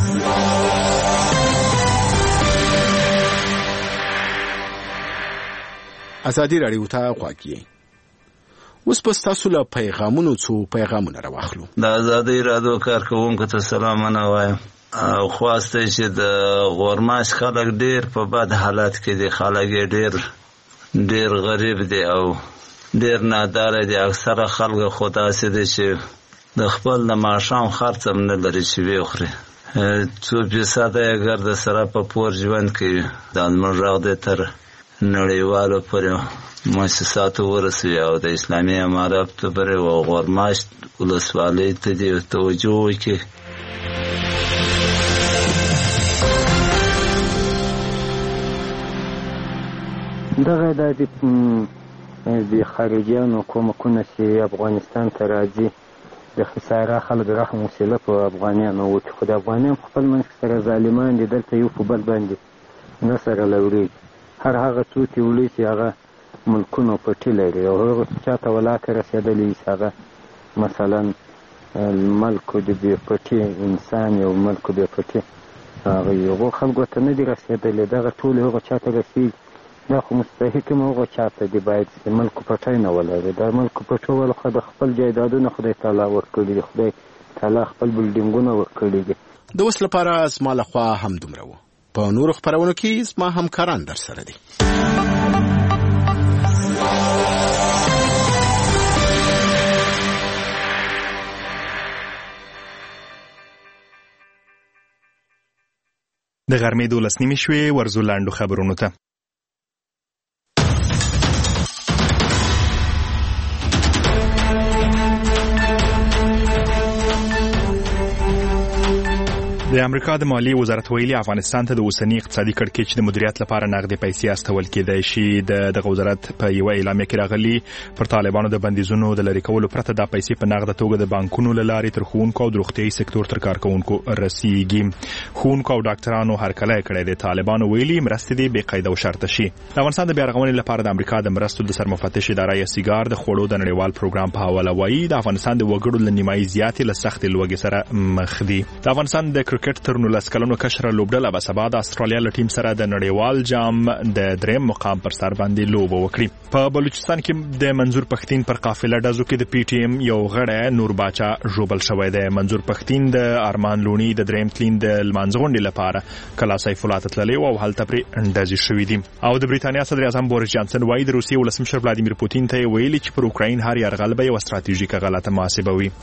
ازادي رادیو ته غواړئ اوس په تاسو له پیغامونو راوخلو. د ازادي رادیو کارکوونکو ته سلامونه وایم او خواسته چې د غورماش خلک ډیر په بد حالت کې دي. خلک ډیر غریب دي او ډیر نادار دي. اکثره خلک خدا سي دي چې د خپل د ماشام خرڅ هم نه لري چې وخوري. 2% اگر د سره په پور ژوند کوي د المرغ د تر نړیوالو پر مؤسساتو ورسوي او د اسلامي امارات پر غورماش ولسوالۍ ته دې توجه وکړي. دغه د خارجيانو کومکونه چې افغانستان ته راځي د خساره خلک رحم وسیله په افغانانو وکړي، خو د افغانان خپل منځ سره ظالمان دي، دلته یو په بل باندې نه سره لورېږي. هر هغه څوک چې ولي چې هغه ملکونه پټي لري او هغه چا ته ولاکه رسېدلی هغه مثلا ملک د بې پټي انسان یو ملک بې پټي هغه یو خلکو ته نه دي رسېدلی، دغه ټول هغه چا ته رسېږي. دا خو مستحق هم هغه چا ته دي باید د ملک پټی نه ولري. دا ملک پټول خو د خپل جایدادونه خدای تعالی ورکړي دي، خدای تعالی خپل بلډینګونه ورکړي دي. د اوس لپاره زما لخوا هم دومره وه. په نورو خپرونو کې زما همکاران در سره دي. د غرمې 12 شوې ورزو لاندو خبرونو ته. د امریکا د مالیې وزارت ویلي افغانستان ته د اوسنی اقتصادي کړکېچ د مدیریت لپاره نغدي پیسې استول کېدای شي. دغه وزارت په یو اعلامیه کې راغلي پر طالبانو د بندیزونو د لرې کولو پرته د پیسې په نغده توګه د بانکونو له لارې تر ښوونکو او د روغتیايي سکتور تر کارکوونکو رسیږي. ښوونکو او ډاکټرانو هرکلی کړی دی. طالبانو ویلي مرستې دې بې قید او شرطه شي. د افغانستان د بیا رغونې لپاره د امریکا د مرستو د سرمفتش اداره یا سیګار د خوړو د نړیوال پروګرام په حواله وایي د افغانستان د وګړو له نیمایي زیاتې له سختې لوږې سره مخ دي. د افغانستان د کرکټ تر 19 کلونو کشره لوبډله به سبا د استرالیا له ټیم سره د نړیوال جام د دریم مقام پر سر باندې لوبه وکړي. په بلوچستان کې د منظور پښتين پر قافله ډزو کې د پی ټی ایم یو غړی نور باچا ژوبل شوی دی. منظور پښتين د ارمان لونی د دریم تلین د لمانځغونډې لپاره کلا سیف الله تللی او هلته پرې ډزې شوې دي. او د بریتانیا صدر اعظم بوریس جانسن وایي د روسیې ولسمشر ولادیمیر پوتین ته ویلي چې پر اوکراین هر یرغل به یو ستراتیژیکه غلطه محاسبه وي.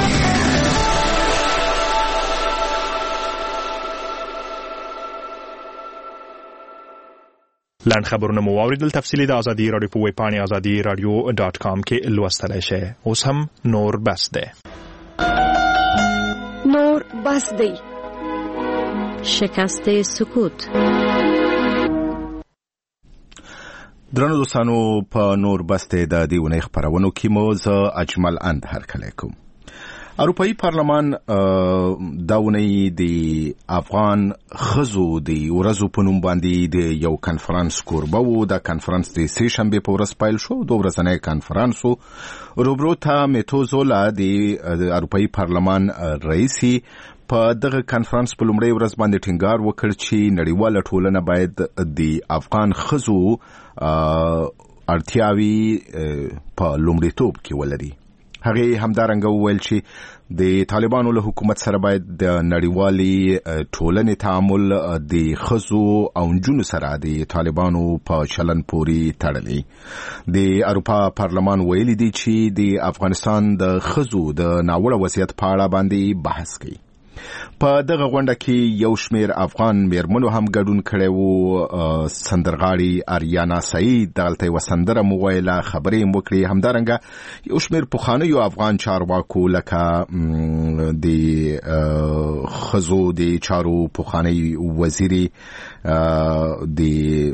لاند خبرونه مو واوریدل. تفصیلی د ازادي رادیو په ویب پاڼې azadi.radio.com کې لوستلی شئ. اوس هم نور بس دی. نور بس دی. شکست سکوت. درنو دوستانو په نور بس دی د دې اونۍ خبرونو کې مو زه اجمل اند هرکلی کوم. اروپایي پارلمان دا اونۍ د افغان ښځو د ورځو په نوم باندې د یو کنفرانس کوربه و. دا کنفرانس د سې شنبې په ورځ پیل شو. 2 ورځنی کنفرانس و. روبروتا میتوزولا د اروپایي پارلمان رئیسي په دغه کنفرانس په لومړۍ ورځ باندې ټینګار وکړ چې نړیواله ټولنه باید د افغان ښځو اړتیاوې په لومړیتوب کې ولري. هغه همدارنګه وویل چې د طالبانو له حکومت سره باید د نړیوالي ټولنې تعامل د ښځو او نجونو سره د طالبانو په چلن پورې تړلی. د اروپا پارلمان ویلي دی چې د افغانستان د ښځو د ناوړه وضعیت په اړه باندې بحث کوي. په دغه غونډه کې یو شمیر افغان میرمنو هم ګډون کړی و. سندرغاړي اریانا سعید دلته یوه سندره مو ویله، خبرې یې وکړې. همدارنګه یو شمیر پخوانیو افغان چارواکو لکه د ښځو د چارو پخوانی وزیري د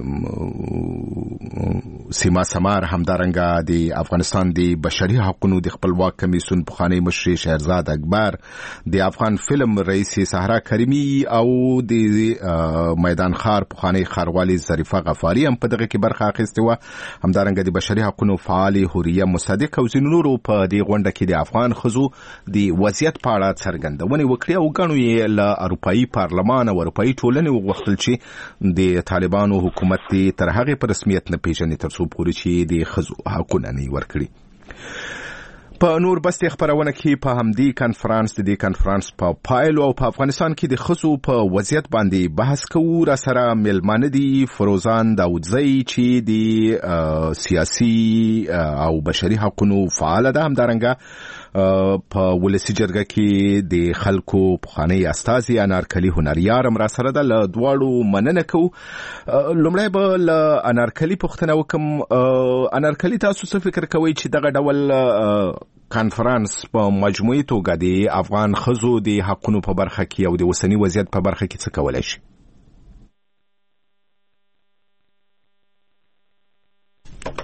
سیما سمار، همدارنګه د افغانستان د بشري حقوقو د خپلواک کمیسیون پخوانی مشر شهرزاد اکبر، د افغان فلم رئیس صحرا کریمی او د میدان خار پخوانی خاروالي ظریفه غفاری هم په دغه کې برخه اخیستې وه. همدارنګه د بشري حقوقو فعال حوریه مصدق او ځینو نورو په دې غونډه کې د افغان ښځو د وضعیت په اړه څرګندونې وکړې او ګڼو یې له اروپایي پارلمان او اروپایي ټولنې وغوښتل چې د طالبانو حکومت تر هغې په رسمیت نه پیژني تر څو پورې چې د ښځو حقونه نه ورکړي. په نور بستي خبرونه کې په همدې کنفرانس د دې کنفرانس په پایل او په افغانستان کې د ښځو په وضعیت باندې بحث کوو. را سره ملمانه دي فروزان داودزی چې د سیاسي او بشري حقوقو فعال ده. همدارنګه په ولسی جرګه کې د خلکو پخوانی استازي انارکلی هنریار هم را سره ده. له دواړو مننه کوو. لومړی به له انارکلی پوښتنه وکم. انارکلی تاسو څه فکر کوئ چې دغه ډول کنفرانس په مجموعي توګه د افغان ښځو د حقونو په برخه کې او د اوسني وضعیت په برخه کې څه کولی شي؟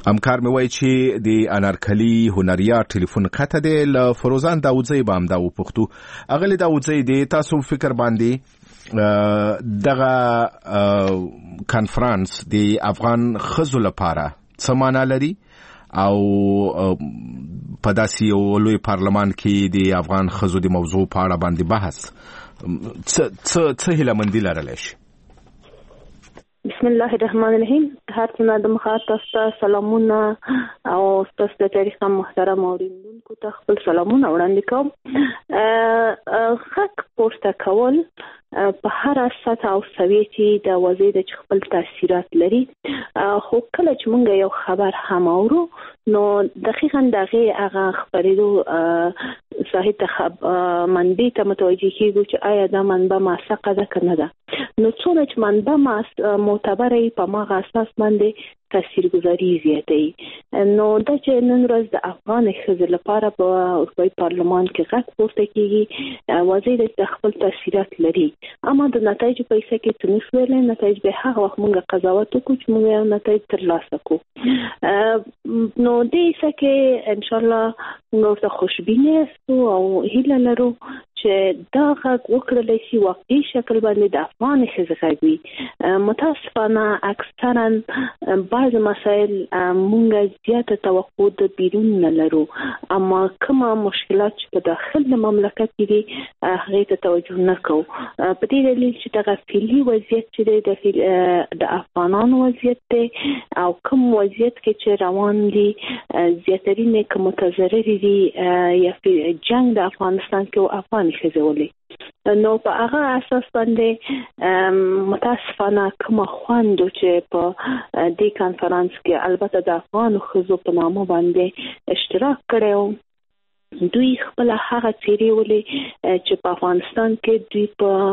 همکار مې وایي چې د انارکلي هنریار ټلیفون قطع دی. له فروزان داودزی به همدا وپوښتو. اغلې داودزی دی، تاسو فکر باندې دغه کانفرانس د افغان ښځو لپاره څه معنا لري او په داسې یو لوی پارلمان کې د افغان ښځو د موضوع په اړه باندې بحث څه هیلهمندي لرلی شي؟ بسم الله الرحمن الرحیم. هر څه د مخاط تاسو سلامونه او تاسو د تاریخ محترم اوریدونکو ته خپل سلامونه وړاندې کوم. حق پورته کول په هر سطح او سویه کې د وضعیت د خپل تاثیرات لري، خو کله چې موږ یو خبر هم اورو نو دقیقاً دغه هغه خبرېدو صحیح منبع ته متوجه کیږو چې آیا دا منبع موثقه ده که نه ده. نو څونه چې منبع معتبره په ماغه اساس باندې تاثیرګذاري زیاتوي. نو دا چې نن ورځ د افغان ښځو لپاره په اروپایي پارلمان کې غږ پورته کیږي، وضعیت د خپل تاثیرات لري، اما د نتایج په حساب کې څه نشو ویلی. نتایج به هغه وخت موږ قضاوت وکړو چې موږ یو نتایج ترلاسه کړو. نو دې حساب کې انشاءالله موږ ته خوشبینه یاستو او هیله لرو چې دا غږ وکړلی شي واقعي شکل باندې د افغان ښځې غږ وي. متاسفانه اکثرا بعض مسایل مونږ زیاته توقع د بیرون نه لرو، اما کومه مشکلات چې په داخل د مملکت کې دي هغې ته توجه نه کوو، په دې دلیل چې دغه فعلي وضعیت چې دی د افغانانو وضعیت دی او کوم وضعیت کې چې روان دي زیاترین که متضررې دي یا جنگ د افغانستان کې او افغان ښځې. نو په هغه اساس باندې متاسفانه کومه خواندو چې په دې کانفرانس کې البته د افغان ښځو په نامه باندې اشتراک کړی و، دوی خپل هغه څیرې ولې چې په افغانستان کې دوی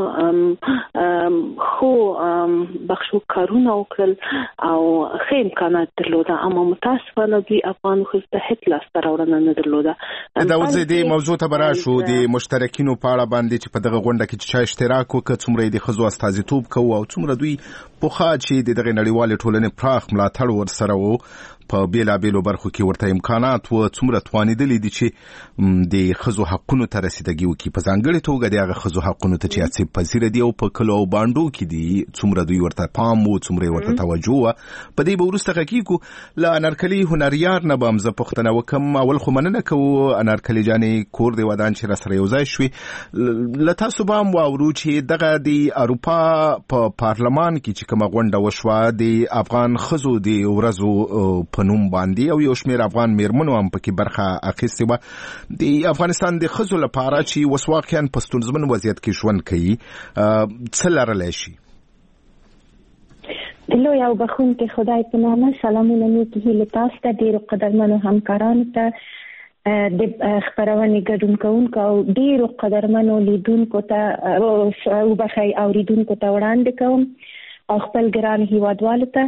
په خو بخشو کارونه وکړل او ښه امکانات درلوده، اما متاسفانه دوی افغان ښځو ته هیڅ لاسته راوړنه نه درلوده. دا وځي د موضوع ته براشو د مشترکینو په اړه باندې چې په دغه غونډه کې چې اشتراک وکړ، څومره د ښځو استازیتوب کوو او څومره دوی پوخا چې د دغه نړیوالې ټولنې پراخ ملاتړ ورسره وو په بیلابیلو برخو کې ورته امکانات و، څومره توانېدلي دي چې د ښځو حقونو ته رسیدګي وکړي، په ځانګړې توګه د هغه ښځو حقونو ته چې اصیب پذیره دي او په کلو او بانډو کې دي، څومره دوی ورته پام و، څومره ورته توجه وه. په دې به وروسته غږیږو. له انارکلي هنریار نه به هم زه پوښتنه وکړم. اول خو مننه کوو انارکلي جانې کور دې ودان چې راسره یو ځای شوې. له تاسو به هم واورو چې دغه د اروپا په پارلمان کې چې کومه غونډه وشوه د افغان ښځو د ورځو په نوم باندې او یو شمېر افغان میرمنو هم پکې برخه اخیستې وه. د افغانستان د ښځو لپاره چې اوس واقعا په ستونزمن وضعیت کې ژوند کوي څه لرلی شي؟ د لوی او بخښونکي خدای په نامه سلامونه نیکې هیلې تاسو ته، ډېرو قدرمنو همکارانو ته، د خپرونې ګډون کوونکو او ډېرو قدرمنو لیدونکو ته وبخئ اورېدونکو ته وړاندې کوم او خپل ګران هیوادوالو ته.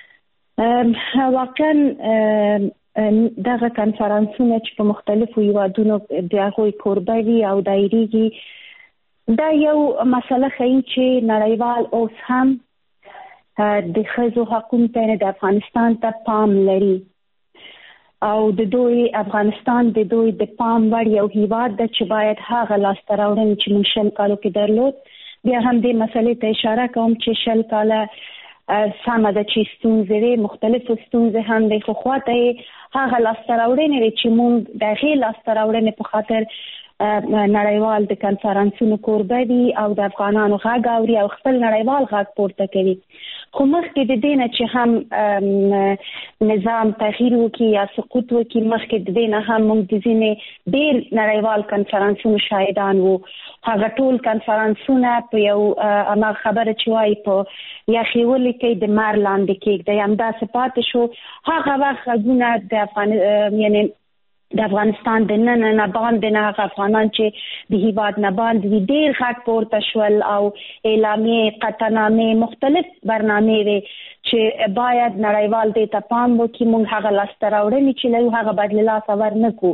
واقعا دغه کنفرانسونه چې په مختلفو هیوادونو د هغوی کوربه وي او دایریږي، دا یو مسله ښیي چې نړیوال اوس هم د ښځو حقونو ته د افغانستان ته پام لري او د دوی افغانستان د دوی د پام وړ یو هیواد ده چې باید هغه لاسته راوړنې چې موږ شل کالو کې درلود. بیا هم دې مسلې ته اشاره کوم چې شل کاله سمه ده چې ستونزې وي، مختلفو ستونزې هم دی، خو خواته یې هغه لاسته راوړنې وي چې موږ د هغې لاسته راوړنې په خاطر نړیوال د کنفرانسونو کوربه دي او د افغانانو غږ اوري او خپل نړیوال غږ پورته کوي. خو مخکې د دې نه چې هم نظام تغییر وکړي یا سقوط وکړي، مخکې د دې نه هم موږ د ځینې ډېر نړیوال کنفرانسونو شاهدان وو. هغه ټول کنفرانسونه په یو هماغه خبره چې وایي په یخې ولیکئ د مر لاندې کېږدئ، همداسې پاتې شو. هغه وخت غږونه یعنې د افغانستان د نه باندې نه هغه افغانان چې د هیواد نه باندې ډېر غږ پورته شول او اعلامیې، قطعنامې، مختلف برنامې وې چې باید نړیوال دې ته پام وکړي، موږ هغه لاسته راوړنې چې لرو هغه باید له لاسه ورنه کړو.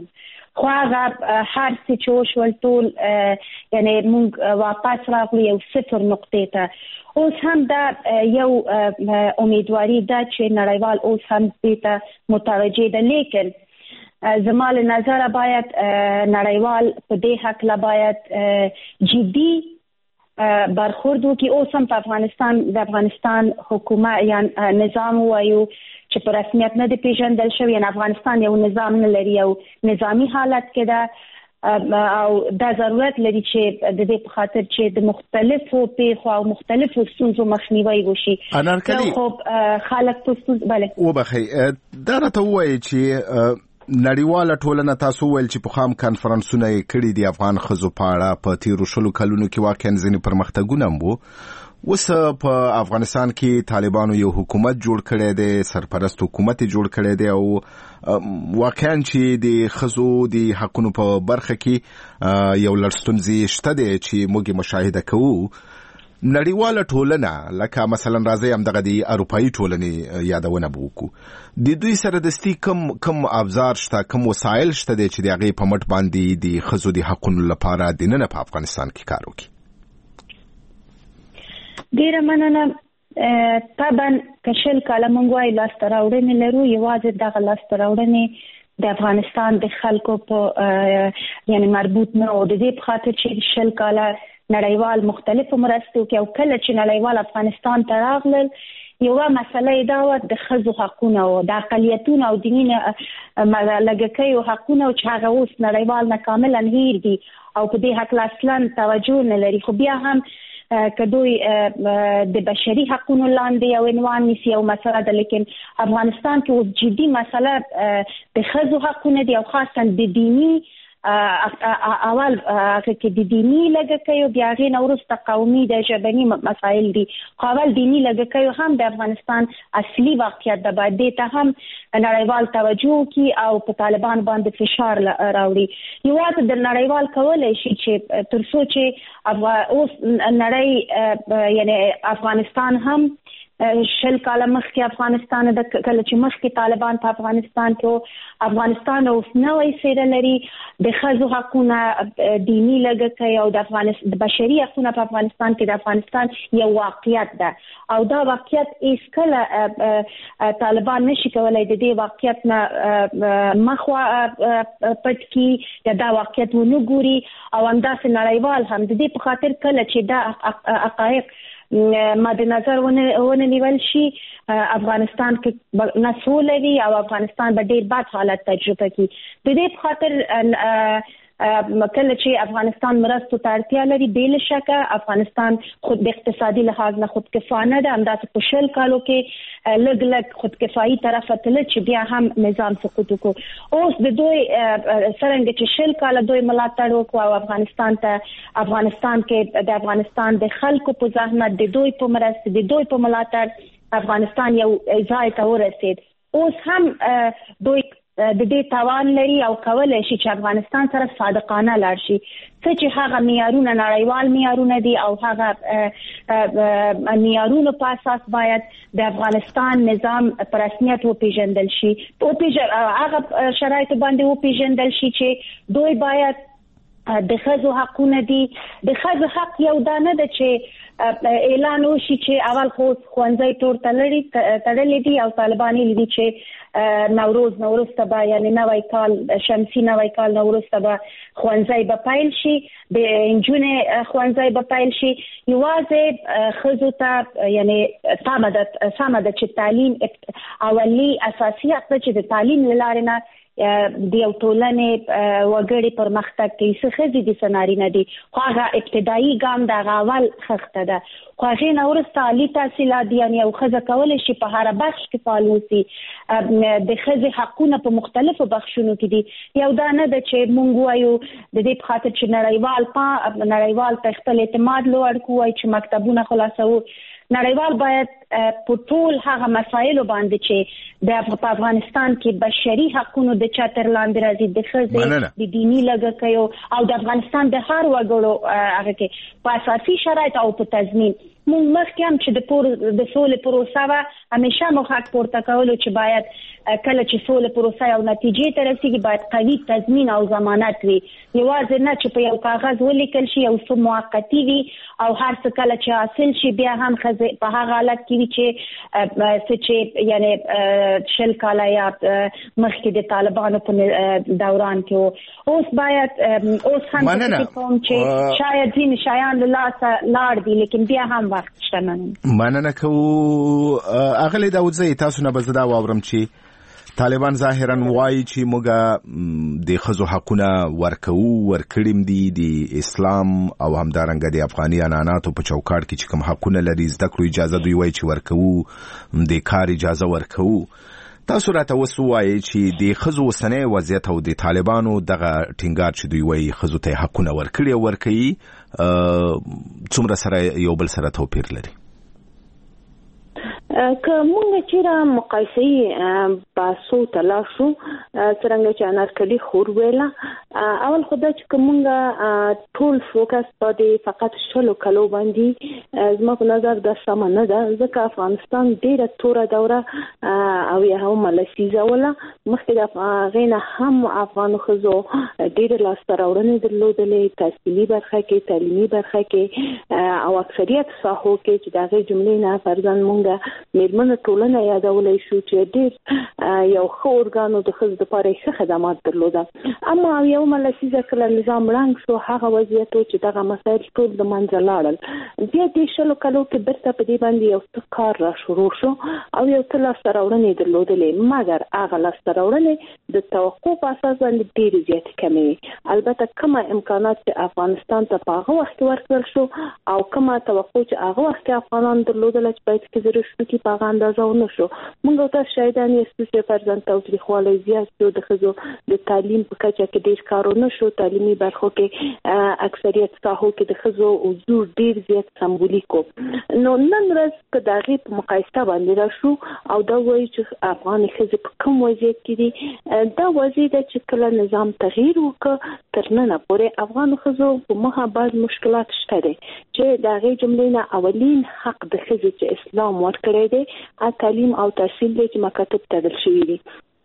خو هغه هر څه چې وشول ټول یعنی موږ واپس راغلو یو صفر نقطې ته. اوس هم دا یو امیدواري ده چې نړیوال اوس هم دې ته متوجه ده، لیکن زما له نظره باید نړیوال په دې حق باید جدي برخورد وکړي. اوس هم په افغانستان حکومت یا نظام وایو چې په رسمیت نه دی پیژندل شوی، یعنی افغانستان یو نظام نه لري، یو نظامی حالت کې ده او دا ضرورت لري چې د دې په خاطر چې د مختلفو پیښو او مختلفو ستونزو مخنیوي وشي. انارکلي خو خلک په ستونزو بله وبخي دا راته وایي چې نړیواله ټولنه تاسو ویل چې په خام کانفرنسونه کړي دي افغان ښځو په اړه په تیرو 20 کلونو کې واقعا ځینې پرمختګونه وو. اوس په افغانستان کې طالبانو یو حکومت جوړ کړی دی، سرپرست حکومت جوړ کړی دی او واقعا چې د ښځو د حقونو په برخه کې یو لړ ستونزې شته دی چې موږ مشاهده کوو. نړیواله ټولنه لکه مثلا راځي همدغه د اروپایي ټولنې یادونه وکړو، د دوی سره دستي کم ابزار شته، کم وسایل شته دی چې د هغې په مټ باندې د ښځو د حقونو لپاره دننه په افغانستان کې کار وکړي؟ ډیره مننه. طبعا که 20 کاله موږ وایو لاسته راوړنې لرو، یوازې دغه لاسته راوړنې د افغانستان د خلکو په یعنی مربوط نه او د دې په خاطر چې 20 کاله نړیوال مختلفو مرستو کې او کله چې نړیوال افغانستان ته راغلل یوه مسله یې دا وه د ښځو حقونه او د اقلیتونو او دیني لږکیو حقونه چې هغه اوس نړیوال نه کاملا هیر دي او په دې هکله اصلا توجه نه لري. خو بیا هم که دوی د بشري حقونو لاندې یو عنوان نیسي او مسله ده، لیکن افغانستان کې اوس جدي مسله د ښځو حقونه دي او خاصا د دیني اول کې د دینی لږکیو بیا غي نورسته قومي د ژبني مسایل دي. اول دینی لږکیو هم د افغانستان اصلي واقعیت د باندې ته هم نړیوال توجه کی او په طالبان باندې فشار راوړي. یوازې د نړیوال کولای شي چې ترڅو چې اوس نړۍ یعنی افغانستان هم 20 کاله مخکې افغانستان د کله چې مخکې طالبان په افغانستان کې افغانستان اوس نوې څېره لري، د ښځو حقونه، دیني لږکي او د بشري حقونه په افغانستان کې د افغانستان یو واقعیت ده او دا واقعیت هیڅ کله طالبان نشي کولای د دې واقعیت نه مخ پټ کړي یا دا واقعیت ونه ګوري او همداسې نړیوال هم د دې په خاطر کله چې دا حقایق مد نظر ونه نیول شي افغانستان کې نه سوله وي او افغانستان به ډیر بد حالت تجربه کړي. د دې په خاطر کله چې افغانستان مرستو ته اړتیا لري بل شکه افغانستان خود د اقتصادي لحاظ نه خودکفانه ده، همداسې په 20 کالو کې لږ خودکفایي طرف ته چې بیا هم نظام سقوط وکړو. اوس د دوی څرنګه چې 20 کاله دوی ملاتړ وکړو او افغانستان کې د افغانستان د خلکو په زحمت د دوی په مرسته د دوی په ملاتړ افغانستان یو ځای ته ورسید. اوس هم دوی د دې توان لري او کولای شي چې افغانستان سره صادقانه لاړ شي، څه چې هغه معیارونه نړیوال معیارونه دي او هغه معیارونو په اساس باید د افغانستان نظام په رسمیت وپیژندل شي، هغه شرایط باندې وپیژندل شي چې دوی باید د ښځو حقونه دي. د ښځو حق یو دانه ده چې اعلان وشي چې اول خو ښوونځي تړلې دي او طالبان لیدي چې نوروز ته یعنی نوی کال شمسي نوی کال نوروز ته ښوونځي به پیل شي، د انجونې ښوونځي به پیل شي. یوازې ښځو ته یعنی سمه ده چې تعلیم اولی اساسي حق چې د تعلیم لاره نه د یو ټولنې وګړي پرمختګ کوي. څه ښځې دي څه نارینه دي، خو هغه ابتدایي ګام د هغه اول خښته ده. خو هغې نه وروسته عالي تحصیلات دي، یعنې یو ښځه کولی شي په هره بخش کې فعال اوسي. د ښځې حقونه په مختلفو بخشونو کې دي. یو دا نه ده چې موږ وایو د دې په خاطر چې نړیوال په خپل اعتماد لوړ کړو وایي چې مکتبونه خلاصوو. نړیوال باید په ټول هغه مسایلو باندې چې د افغانستان کې بشري حقوقو د چتر لاندې راځي د ښځې د دینی لګښتونو او د افغانستان د هر وګړو هغه کې په اساسي شرایط او په تضمین موږ مخکې هم چې د سولې پروسه وه همیشه مو حق پورته کولو چې باید کله چې سولې پروسه یو نتیجې ته رسیږي باید قوي تضمین او ضمانت وي یوازې نه چې په یو کاغذ ولیکل شي یو څه موقتي وي او هر څه کله چې حاصل شي بیا هم ښځې په هغه حالت کې وي چې یعنې 20 کاله یا مخکې د طالبانو په دوران کې اوس باید اوس هم کوم چې شاید ځینې شیان له لاسه لاړ دي لیکن بیا هم وخت شته. مننه کوو اغلی داودزی تاسو نه به زه دا واورم چې طالبان ظاهرا وایي چې موږ د ښځو حقونه ورکړیم دي د اسلام او همدارنګه د افغاني عنعناتو په چوکاټ کې چې کوم حقونه لري زده کړو اجازه دوی وایي چې ورکوو د کار اجازه ورکوو. تاسو راته اوس ووایئ چې د ښځو اوسنی وضعیت او د طالبانو دغه ټینګار چې دوی وایي ښځو ته حقونه ورکړي او ورکوي څومره سره یو بل سره توپیر لري؟ که مونږ چیرې مقایسې باسو تلاشو څنګه چې انارکلي خور ویلا اول خدای چې مونږ ټول فوکس په فقط شلو کلو باندې زما په نظر د سم نه ده ځکه افغانستان ډیره توره دوره او یا هم لسیزه ولا مخکې د غینه هم افغان خزو ډیره لاسته راوړنې درلودلې تحصیلي برخه کې تعلیمي برخه کې او اکثریت ساحو کې چې دغه جملې نه فرضاً مونږ میرمن ټولنه یادولای شو چې ډېر یو ښه اورګانو د ښځو لپاره ښه خدمات درلوده اما یو ملسیزه کله نظام ړنګ شو هغه وضعیت چې دغه مسایل ټول د منځه لاړل بیا د شلو کلو کې برته په دې باندې یو څه کار را شروع شو او یو څه لاسته راوړنې درلودلې مګر هغه لاسته راوړنې د توقع په اساس باندې ډېرې زیاتې کمې البته کومه امکانات چې افغانستان ته په هغه وخت ورکړل شو او کومه توقع چې هغه وخت افغانان درلودل چې باید کې ضرورت کې په اندازه ونه شو موږ تاسو شاهدان یې چې فرضاً تاوتریخوالی زیات شو د ښځو د تعلیم په کچه کې ډېر کارونه شو تعلیمي برخو کې اکثریت ساحو کې د ښځو حضور ډېر زیات سمبولیک نو نن ورځ که د هغې په مقایسه باندې راشو او دا وایي چې افغاني ښځې په کوم وضعیت کې دي دا وضعیت ده چې کله نظام تغییر وکړ تر ننه پورې افغانو ښځو په مخه بعض مشکلات شته دي چې د هغې جملې نه اولین حق د ښځې چې اسلام ورکړی دی تعلیم او تحصیل دی چې مکاتب تدل شوي دي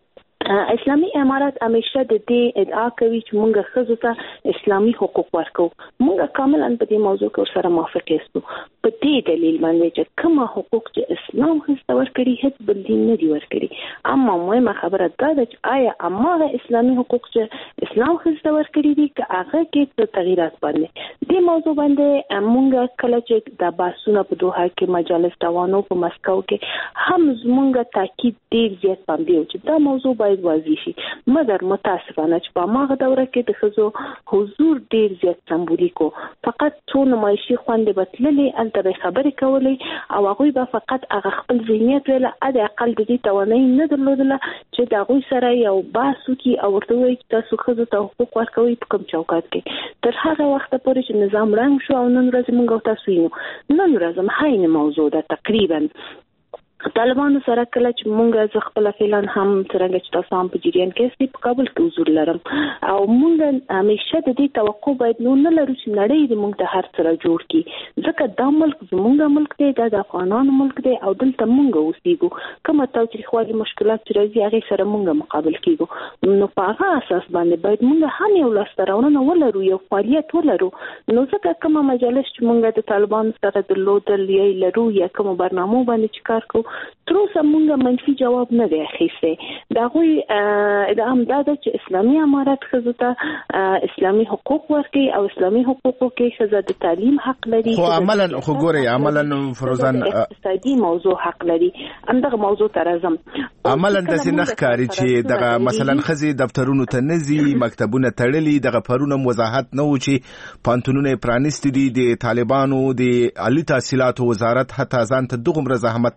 اسلامي امارات همیشه د دې ادعا کوي چې موږ ښځو ته اسلامي حقوق ورکو موږ کاملا په دې موضوع کې سره موافق یو په دې دلیل باندې چې کوم حقوق چې اسلام ښځو ورکړي هیڅ بل دین نه دی ورکړي اما مهمه خبره دا ده چې آیا هغه اسلامي حقوق چې اسلام ښځو ورکړي دي که هغه کې څه تغیرات باندې دې موضوع باندې موږ کله چې د باسونه په دوحه کې مجالس روانو په مسکو کې هم موږ تاکید ډیر زیات باندې چې دا موضوع باید واضح شي مګر متاسفانه چې په ماغه دوره کې د ښځو حضور ډیر زیات سمبولیکو فقط څو نمایشي خوندې بتللې الته خبرې کولې او هغوی به فقط هغه خپل ذهنیت ویله د اقل د دې توانایي نه درلودله چې د هغوی سره یو بحث وکړي او ورته ووایي چې تاسو ښځو ته حقوق ورکوئ په کوم چوکاټ کې تر هغه وخته پورې چې نظام ړنګ شو او نن ورځ موږ او تاسو وینو نن ورځ هم حین موضوع ده تقریبا طالبانو سره کله چې مونږ ز خپل فعلا هم څنګه چې تاسو هم په جریان کې په کابل کې حضور لرم او مونږ همیشه د دې توقع باید نو نه لرو چې نړۍ دې مونږ ته هر څه جوړ کړي ځکه دا ملک زمونږ ملک دی دا د افغانانو ملک دی او دلته مونږ اوسېږو کومه تاوتریخوالي مشکلات چې راځي هغې سره مونږ مقابل کېږو نو په هغه اساس باندې باید مونږ هم یو لاسته راوړنه ولرو یو فعالیت ولرو نو ځکه کومه مجالس چې مونږ د طالبانو سره درلودل یا لرو یا کومه برنامه باندې چې کار کوو تر اوسه مونږ منفي جواب نه دی اخیستی د هغوی ادعا دا ده چې اسلامي امارات ښځو ته اسلامي حقوق ورکوي او اسلامي حقوقو کې ښځه د تعلیم حق لري خو عملا خو ګورئ عملا فروزان اقتصادي موضوع حق لري همدغه موضوع ته راځم عملا داسې نه ښکاري چې دغه مثلا ښځې دفترونو ته نه ځي مکتبونه تړلي دغه پرونه وضاحت نه و چې پانتونونه یې پرانیستي دي د طالبانو د عالي تحصیلاتو وزارت حتی ځان ته دغومره زحمت نه ورکوي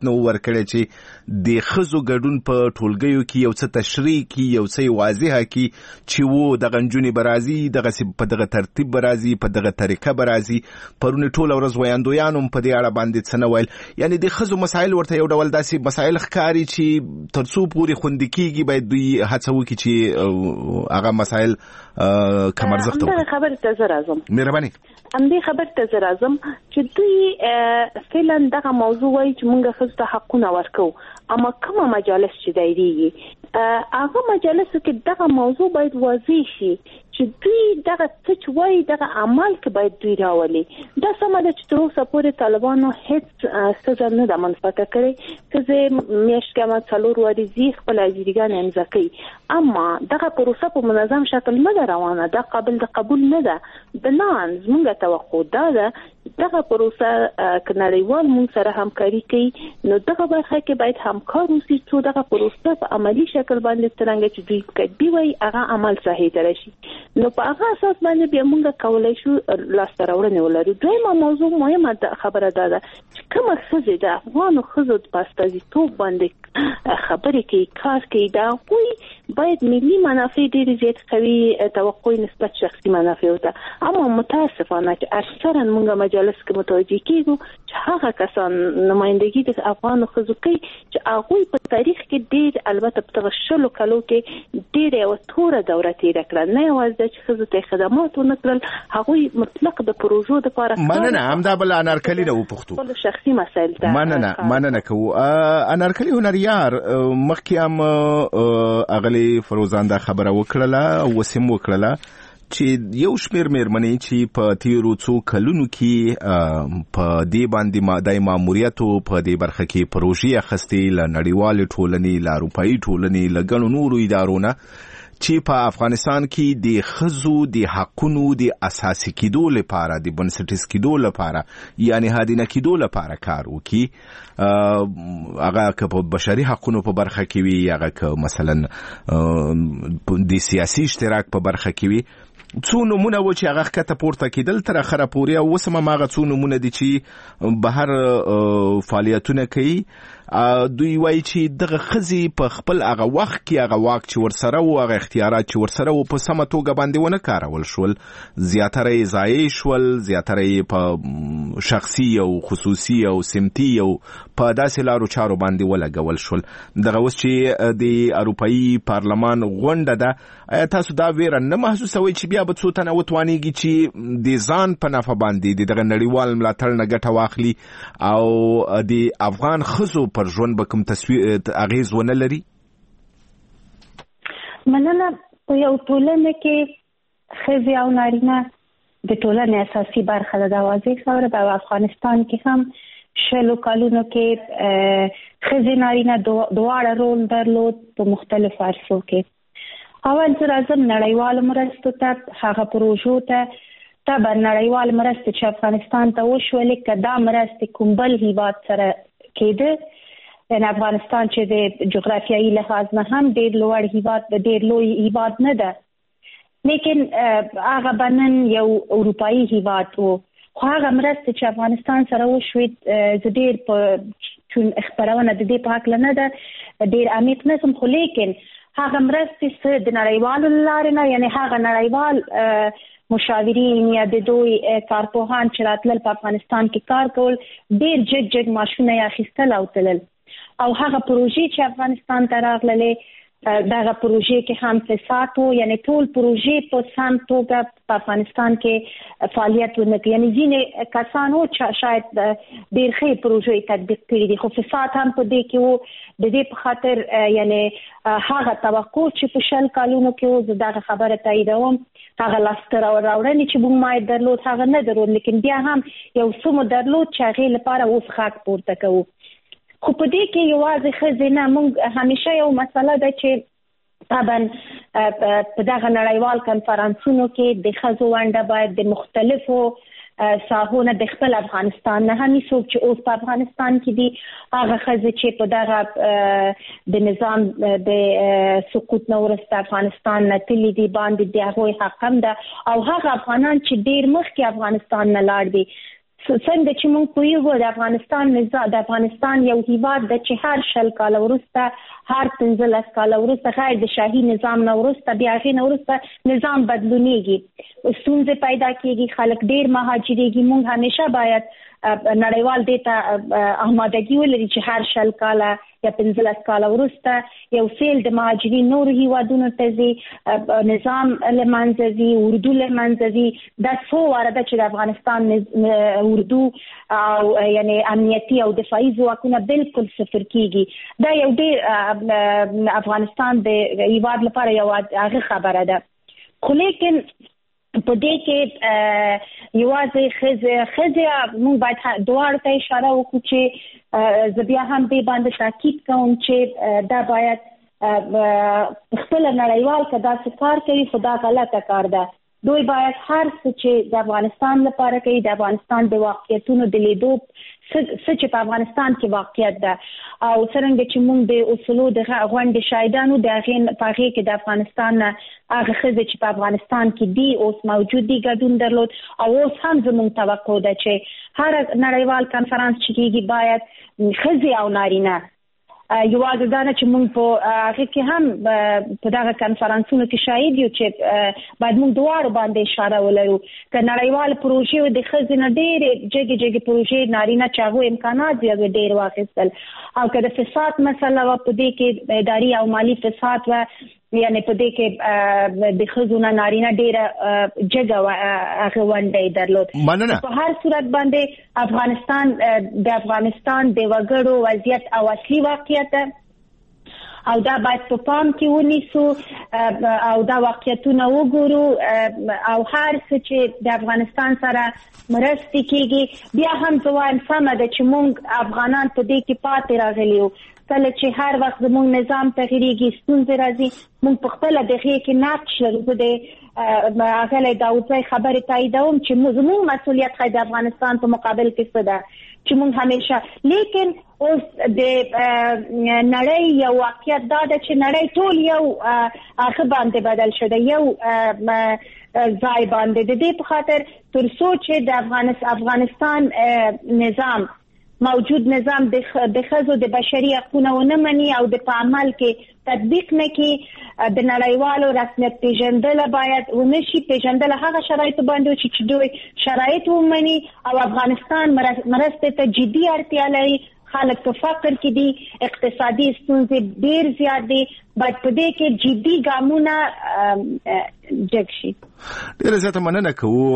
کړی چې د ښځو ګډون په ټولګیو کې یو څه تشریح کی، یو څه واضحه کی چې و دغه نجونې به راځي، دغه په دغه ترتیب به راځي، په دغه طریقه به راځي. پرونی ټوله ورځ ویاندویانو هم په دې اړه باندې څه نه ویل. یعنی د ښځو مسایل ورته یو ډول داسې مسایل ښکاري چې تر څو پورې خوندي کېږي باید دوی هڅه وکړي چې هغه مسایل کم ارزښته وکړي. خبرې ته زه راځم. مهرباني. همدې خبرې ته زه راځم چې دوی فعلا دغه موضوع وایي چې موږ ښځو ته حقونه ورکوو، اما کومه مجالس چې دایریږي هغه مجالسو کې دغه موضوع باید واضح شي چې دوی دغه څه چې وایي دغه عمل کې باید دوی راولي. دا سمه ده چې تر اوسه پورې طالبانو هیڅ ښځه نه ده منفعته کړې. ښځې میاشت کې اما 4 وارې ځي خپل اجیرګانې امضا کوي، اما دغه پروسه په منظم شکل نه ده روانه. دا قابل د قبول نه ده. بنان زموږ توقع دا ده دغه پروسه که نړیوال موږ سره همکاري کوي نو دغه برخه کې باید همکار اوسي څو دغه پروسه په عملی شکل باندې څرنګه چې دوی کډي وایي هغه عمل صحیح ته راشي، نو په هغه اساس باندې بیا موږ کولای شو لاسته راوړنې ولرو. دویمه موضوع مهمه خبره ده چې کومه ښځې د افغانو ښځو په استازیتوب باندې خبرې کوي، کار کوي، دا هغوی باید ملي منافع ډېرې زیات قوي توقع نسبت شخصي منافعو ته. اما متاسفانه چې اکثرا موږ مجالس کې متوجه کېږو چې هغه کسان نمایندګي د افغانو ښځو کوي چې هغوی په تاریخ کې ډېر البته په دغه 20 کالو کې ډېره یوه توره دوره تېره کړه. نه یوازې ده چې ښځو ته خدمات ونه کړل، هغوی مطلق د پروژو دپاره مننه. همدا بل انارکلي نه وپوښتو خپلو شخصي مسایل ته مننه کوو. انارکلي هنریار مخکې هم اغلي فروزان دا خبره وکړله او وسیم وکړله چې یو شمیر مېرمنې چې په تیرو څو کلونو کې په دې باندې د ماموریتو په دې برخه کې پروژې اخیستې له نړیوالې ټولنې، له اروپایي ټولنې، له ګڼو نورو ادارو نه چې په افغانستان کې د ښځو د حقونو د اساسي کېدو لپاره، د بنسټیز کېدو لپاره، یعنی هادینه کېدو لپاره کار وکړي. هغه که په بشري حقونو په برخه کې وي، هغه که مثلا د سیاسي اشتراک په برخه کې وي. څو نمونه و چې هغه ښکته پورته کېدل تر اخره پورې، او اوس هم هماغه څو نمونه دي چې بهر فعالیتونه کوي. دوی وایي چې دغه ښځې په خپل هغه وخت کې هغه واک چې ورسره و، هغه اختیارات چې ورسره و، په سمه توګه باندې ونه کارول شول. زیاتره یې ضایع شول، زیاتره یې په شخصي او خصوصي او سمتي او په داسې لارو چارو باندې ولګول شول. دغه اوس چې د اروپایي پارلمان غونډه ده، آیا تاسو دا ویره نه محسوسوئ چې بیا به څو تنه وتوانېږي چې د ځان په نفع باندې د دغه نړیوال ملاتړ نه ګټه واخلي او د افغان ښځو پر ژوند به کوم اغیز ونه لري؟ مننه. په یو ټولنه کې ښځې او نارینه د ټولنې اساسي برخه ده. دا واضح خبره ده. په افغانستان کې هم 20 کالونو کې ښځې نارینه دواړه رول درلود په مختلفو عرصو کې. اول زه راځم نړیوالو مرستو ته، هغه پروژو ته. طبعا نړیوال مرستې چې افغانستان ته وشولې، که دا مرستې کوم بل هیواد سره کېده، یعنې افغانستان چې د جغرافیایي لحاظ نه هم ډېر لوړ هیواد، ډېر لوی هیواد نه ده، لیکن هغه به نن یو اروپایي هیواد و. خو هغه مرستې چې افغانستان سره وشوې، زه ډېر په چون خپرونه د دې په هکله نه ده ډېر عمیق نه ځم، خو لیکن هغه مرستې د نړیوالو له لارې نه، یعنې هغه نړیوال مشاورین یا د دوی کارپوهان چې راتلل په افغانستان کې کار کول، ډېر جګ ماشونه یې اخیستل او تلل. او هغه پروژې چې افغانستان ته راغللې، دغه پروژې کې هم فساد و، یعنې ټول پروژې په سم توګه په افغانستان کې فعالیت ونه کړي. یعنې ځینې کسان و چې شاید ډېر ښې پروژې تطبیق کړي دي، خو فساد هم په دې کې و. د دې په خاطر یعنې هغه توقع چې په 20 کالونو کې و، زه دغه خبره تاییدوم، هغه لاسته راوړنې چې موږ باید درلود هغه نه درلود، لیکن بیا هم یو څه مو درلود چې هغې لپاره اوس غږ پورته کوو. خو په دې کې یوازې ښځې نه، موږ همیشه یو مسله ده چې طبعا په دغه نړیوال کنفرانسونو کې د ښځو ونډه باید د مختلفو ساحونه د خپل افغانستان نه، همې څوک چې اوس په افغانستان کې دي، هغه ښځې چې په دغه د نظام د سقوط نه وروسته افغانستان نه تللي دي باندې د هغوی حق هم ده، او هغه افغانان چې ډېر مخکې افغانستان نه لاړ دي. څنګه چې موږ پوهیږو د افغانستان نظام د افغانستان یو هیواد د چې هر 10 کال وروسته هر 15 کال وروسته غیر د شاهي نظام نه وروسته بیا غي وروسته نظام بدلونیږي ستونزې پیدا کیږي خلک ډیر مهاجرېږي موږ همیشه باید نړیوال دیتا احمدګي ولري چې هر 10 کال یا 15 کال وروسته یو فیل د مهاجرین نور هیوادونو ته ځي نظام لمنځي اردو لمنځي د څو ورده چې د افغانستان اردو او یعنی امنیتي او دفاعي ځواکونه بالکل صفر کیږي دا یو ډیر افغانستان د هیواد لپاره یو هغه خبره ده خو لیکن په دې کې یوازې خزه موږ باید دوه ته اشاره وکړو چې زبیا هم به باندې تاکید کوم چې دا باید خپل نړیوال کدا کار کوي خدا غلطه کار ده دوی باید هر څه چې د افغانستان لپاره کوي د افغانستان د واقعیتونو د لیدو څه چې په افغانستان کې واقعیت ده او څنګه چې موږ د اصولو د غونډې شاهدانو د هغې په کې د افغانستان هغه خزه چې په افغانستان کې دی اوس موجود دي ګډون درلود او اوس هم زموږ توقع ده چې هر نړیوال کانفرنس چې کېږي باید خزه او نارینه یوازې دا نه چې موږ په هغه کې هم په دغه کانفرنسونو کې شاهد یو چې باید موږ دوه باندې اشاره ولرو ک نړیوال پروژې د خزینه ډېر جګ پروژې نارینه چاغو امکانات یې ډېر واخیستل او که د فساد مسله و په دې کې اداري او مالی فساد و یعنی په دې کې د خزونه نارینه ډېر جګ هغه ونډه درلود په هر صورت باندې افغانستان د وګړو وضعیت او اصلي واقعیت او دا باید په پام کې ونیسو او دا واقعیتونه وګورو او هر څه چې د افغانستان سره مرستې کېږي بیا هم زه وایم سمه ده چې موږ افغانان په دې کې پاتې راغلي یو کله چې هر وخت زموږ نظام تغیریږي ستونزې راځي موږ په خپله د هغې کې نقش لرو زه د اغلی داودزی خبرې تاییدوم چې زموږ مسؤلیت ښایي د افغانستان په مقابل کې څه ده چې موږ همیشه لیکن اوس د نړۍ یو واقعیت دا ده چې نړۍ ټول یو هغه باندې بدل شده یو ځای باندې د دې په خاطر تر څو چې د افغانستان نظام موجود نظام د ښځو د بشري حقونه ونه مني او د په عمل کې تطبیق نه کړي د نړیوالو رسمیت پیژندل باید ونشي پیژندل هغه شرایط باندې چې دوی شرایط ومني او افغانستان مرستې ته جدي اړتیا لري خلک په فقر کې دي اقتصادي ستونزې ډېر زیات دي باید په دې کې جدي ګامونه جګ شي ډېره زیاته مننه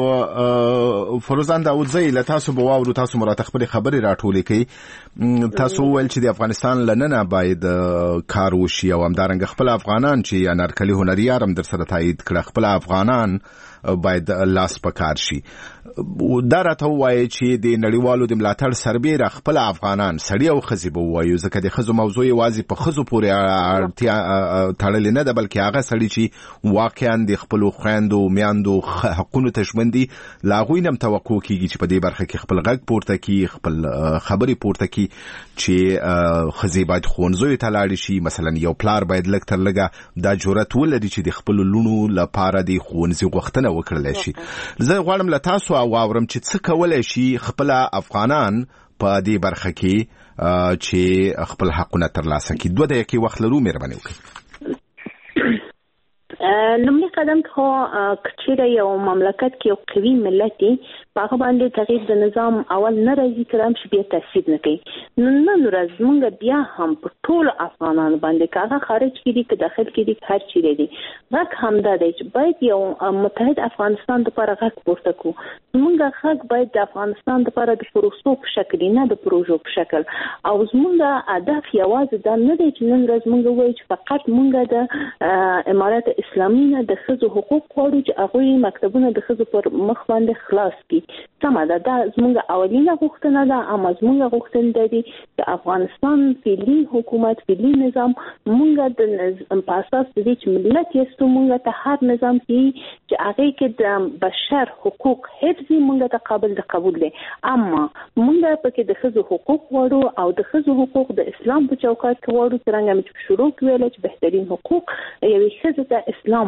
کوو فروزان داودزی له تاسو به واورو تاسو مراته خپلې خبرې راټولې کوي تاسو وویل چې د افغانستان له ننه باید کار وشي او همدارنګه خپل افغانان چې انارکلي هنریار هم در سره تایید کړه خپل افغانان باید لاس په کار شي دا راته ووایي چې د نړیوالو د ملاتړ سربیره خپل افغانان سړي او ښځې به ووایو ځکه د ښځو موضوع یوازې په ښځو پورې اړتیا تړلې نه ده بلکې هغه سړي چې واقعا د خپلو خویندو میندو حقونو ته ژمن دي له هغوی نه هم توقع کېږي چې په دې برخه کې خپل غږ پورته کړي خپل خبرې پورته کړي چې ښځې باید ښوونځیو ته لاړې شي مثلا یو پلار باید لږ تر لږه دا جرأت ولري چې د خپلو لوڼو لپاره د ښوونځي غوښتنه وکړلی شي زه غواړم له تاسو واورم چې څه کولی شي خپل افغانان په دې برخه کې چې خپل حقونه ترلاسه کړي 2 دقیقې وخت لرو مهرباني وکړئ لومړی قدم خو کچېره یو مملکت کې یو قوي ملت په هغه باندې تغییر د نظام اول نه راځي کړم چې بیا تاثیر نه کوي نن ورځ موږ بیا هم په ټول افغانانو باندې کاغه خارج کړي که داخل کړي هر چیرې دي غږ همدا دی چې باید یو متحد افغانستان لپاره غږ پورته کړو موږ غږ باید د افغانستان لپاره د پروسو په شکل نه د پروژو په شکل او زموږ هدف یوازې دا نه دی چې نن ورځ موږ وایو چې فقط موږ د امارات اسلامي نه د ښځو حقوق غواړو چې هغوی مکتبونه د ښځو پر مخ باندې خلاص کړي سمه ده دا زموږ اولینه غوښتنه ده اما زموږ غوښتنه دی چې افغانستان فعلي حکومت فعلي نظام موږ د په اساس د دې چې ملت یې موږ ته هر نظام چې هغه کې د بشر حقوق حفظ موږ ته قابل د قبول دي اما موږ پکې د ښځو حقوق غواړو او د ښځو حقوق د اسلام په چوکاټ کې غواړو څنګه چې شروع کړل چې بهترین حقوق یوې ښځې ته اسلام ورکړي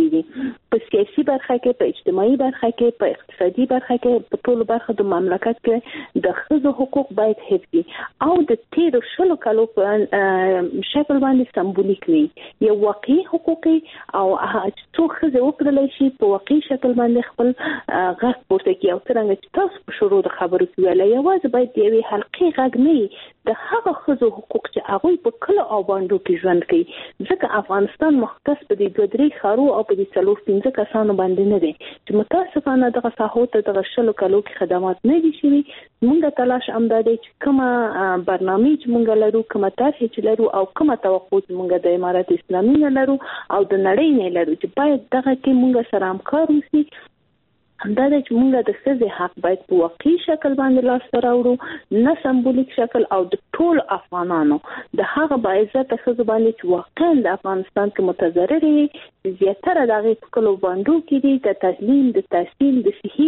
شوي دي په سیاسي برخه کې، په اجتماعي برخه کې، په اقتصادي برخه کې، په ټولو برخو د مملکت کې د ښځو حقوق باید حفظ وي او د تیرو 20 کالو په شکل باندې سمبولیک وي، یو واقعي حقوقي او څو ښځې وکړلی شي په واقعي شکل باندې خپل غږ پورته کړي. او څرنګه چې تاسو په شروع د خبرو کې ویل، یوازې باید د یوې حلقې غږ نه وي، د هغه ښځو حقوق چې هغوی په کلو او بانډو کې ژوند کوي، ځکه افغانستان مختص په دې 2-3 ښارو او په دې 4-5 کسانو باندې نه دی چې متاسفانه دغه ساحو ته دغه 20 کالو کې خدمات نه دي شوي. موږ تلاش همدا دی چې کومه برنامه چې موږ لرو، کومه طرحه چې لرو او کومه توقع چې موږ د امارات اسلامي نه لرو او د نړۍ نه لرو چې باید دغه کې موږ سره همکار وشي. همدا دی چې موږ د ښځې حق باید په واقعي شکل باندې لاسته راوړو، نه سمبولیک شکل، او د ټول افغانانو د هغه باعزته ښځو باندې چې واقعا د افغانستان کې متضرر وي، زیاتره د هغې په کلو بانډو کې دي، د تعلیم، د تحصیل، د صحي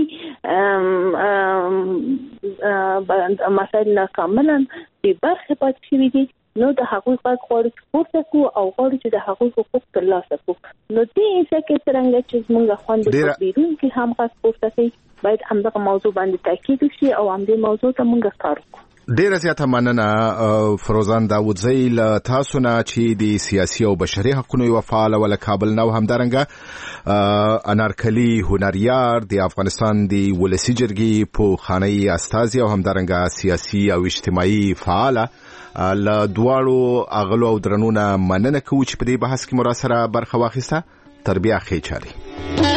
مسایل ناکاملا بې برخې پاتې شوي دي. نو د هغوی غږ غواړو چې پورته کړو او غواړو چې د هغوی حقوق ترلاسه کړو. نو دې ځای کې څرنګه چې زموږ خویندې بیرون کې هم غږ پورته کوي، باید همدغه موضوع باندې تاکید وشي او همدې موضوع ته موږ کار وکړو. ډیره زیاته مننه فروزان داودزی له تاسو نه چې د سیاسي او بشري حقوقو یو فعال ول کابل نو همدارنګه انارکلی هنریار د افغانستان د ولسی جرګې په خاني استازي او همدارنګه سیاسي او اجتماعي فعال له دواړو اغلو او درنونه مننه کوي چې په دې بحث کې مراسره برخه واخیسته. تربیه خې چاري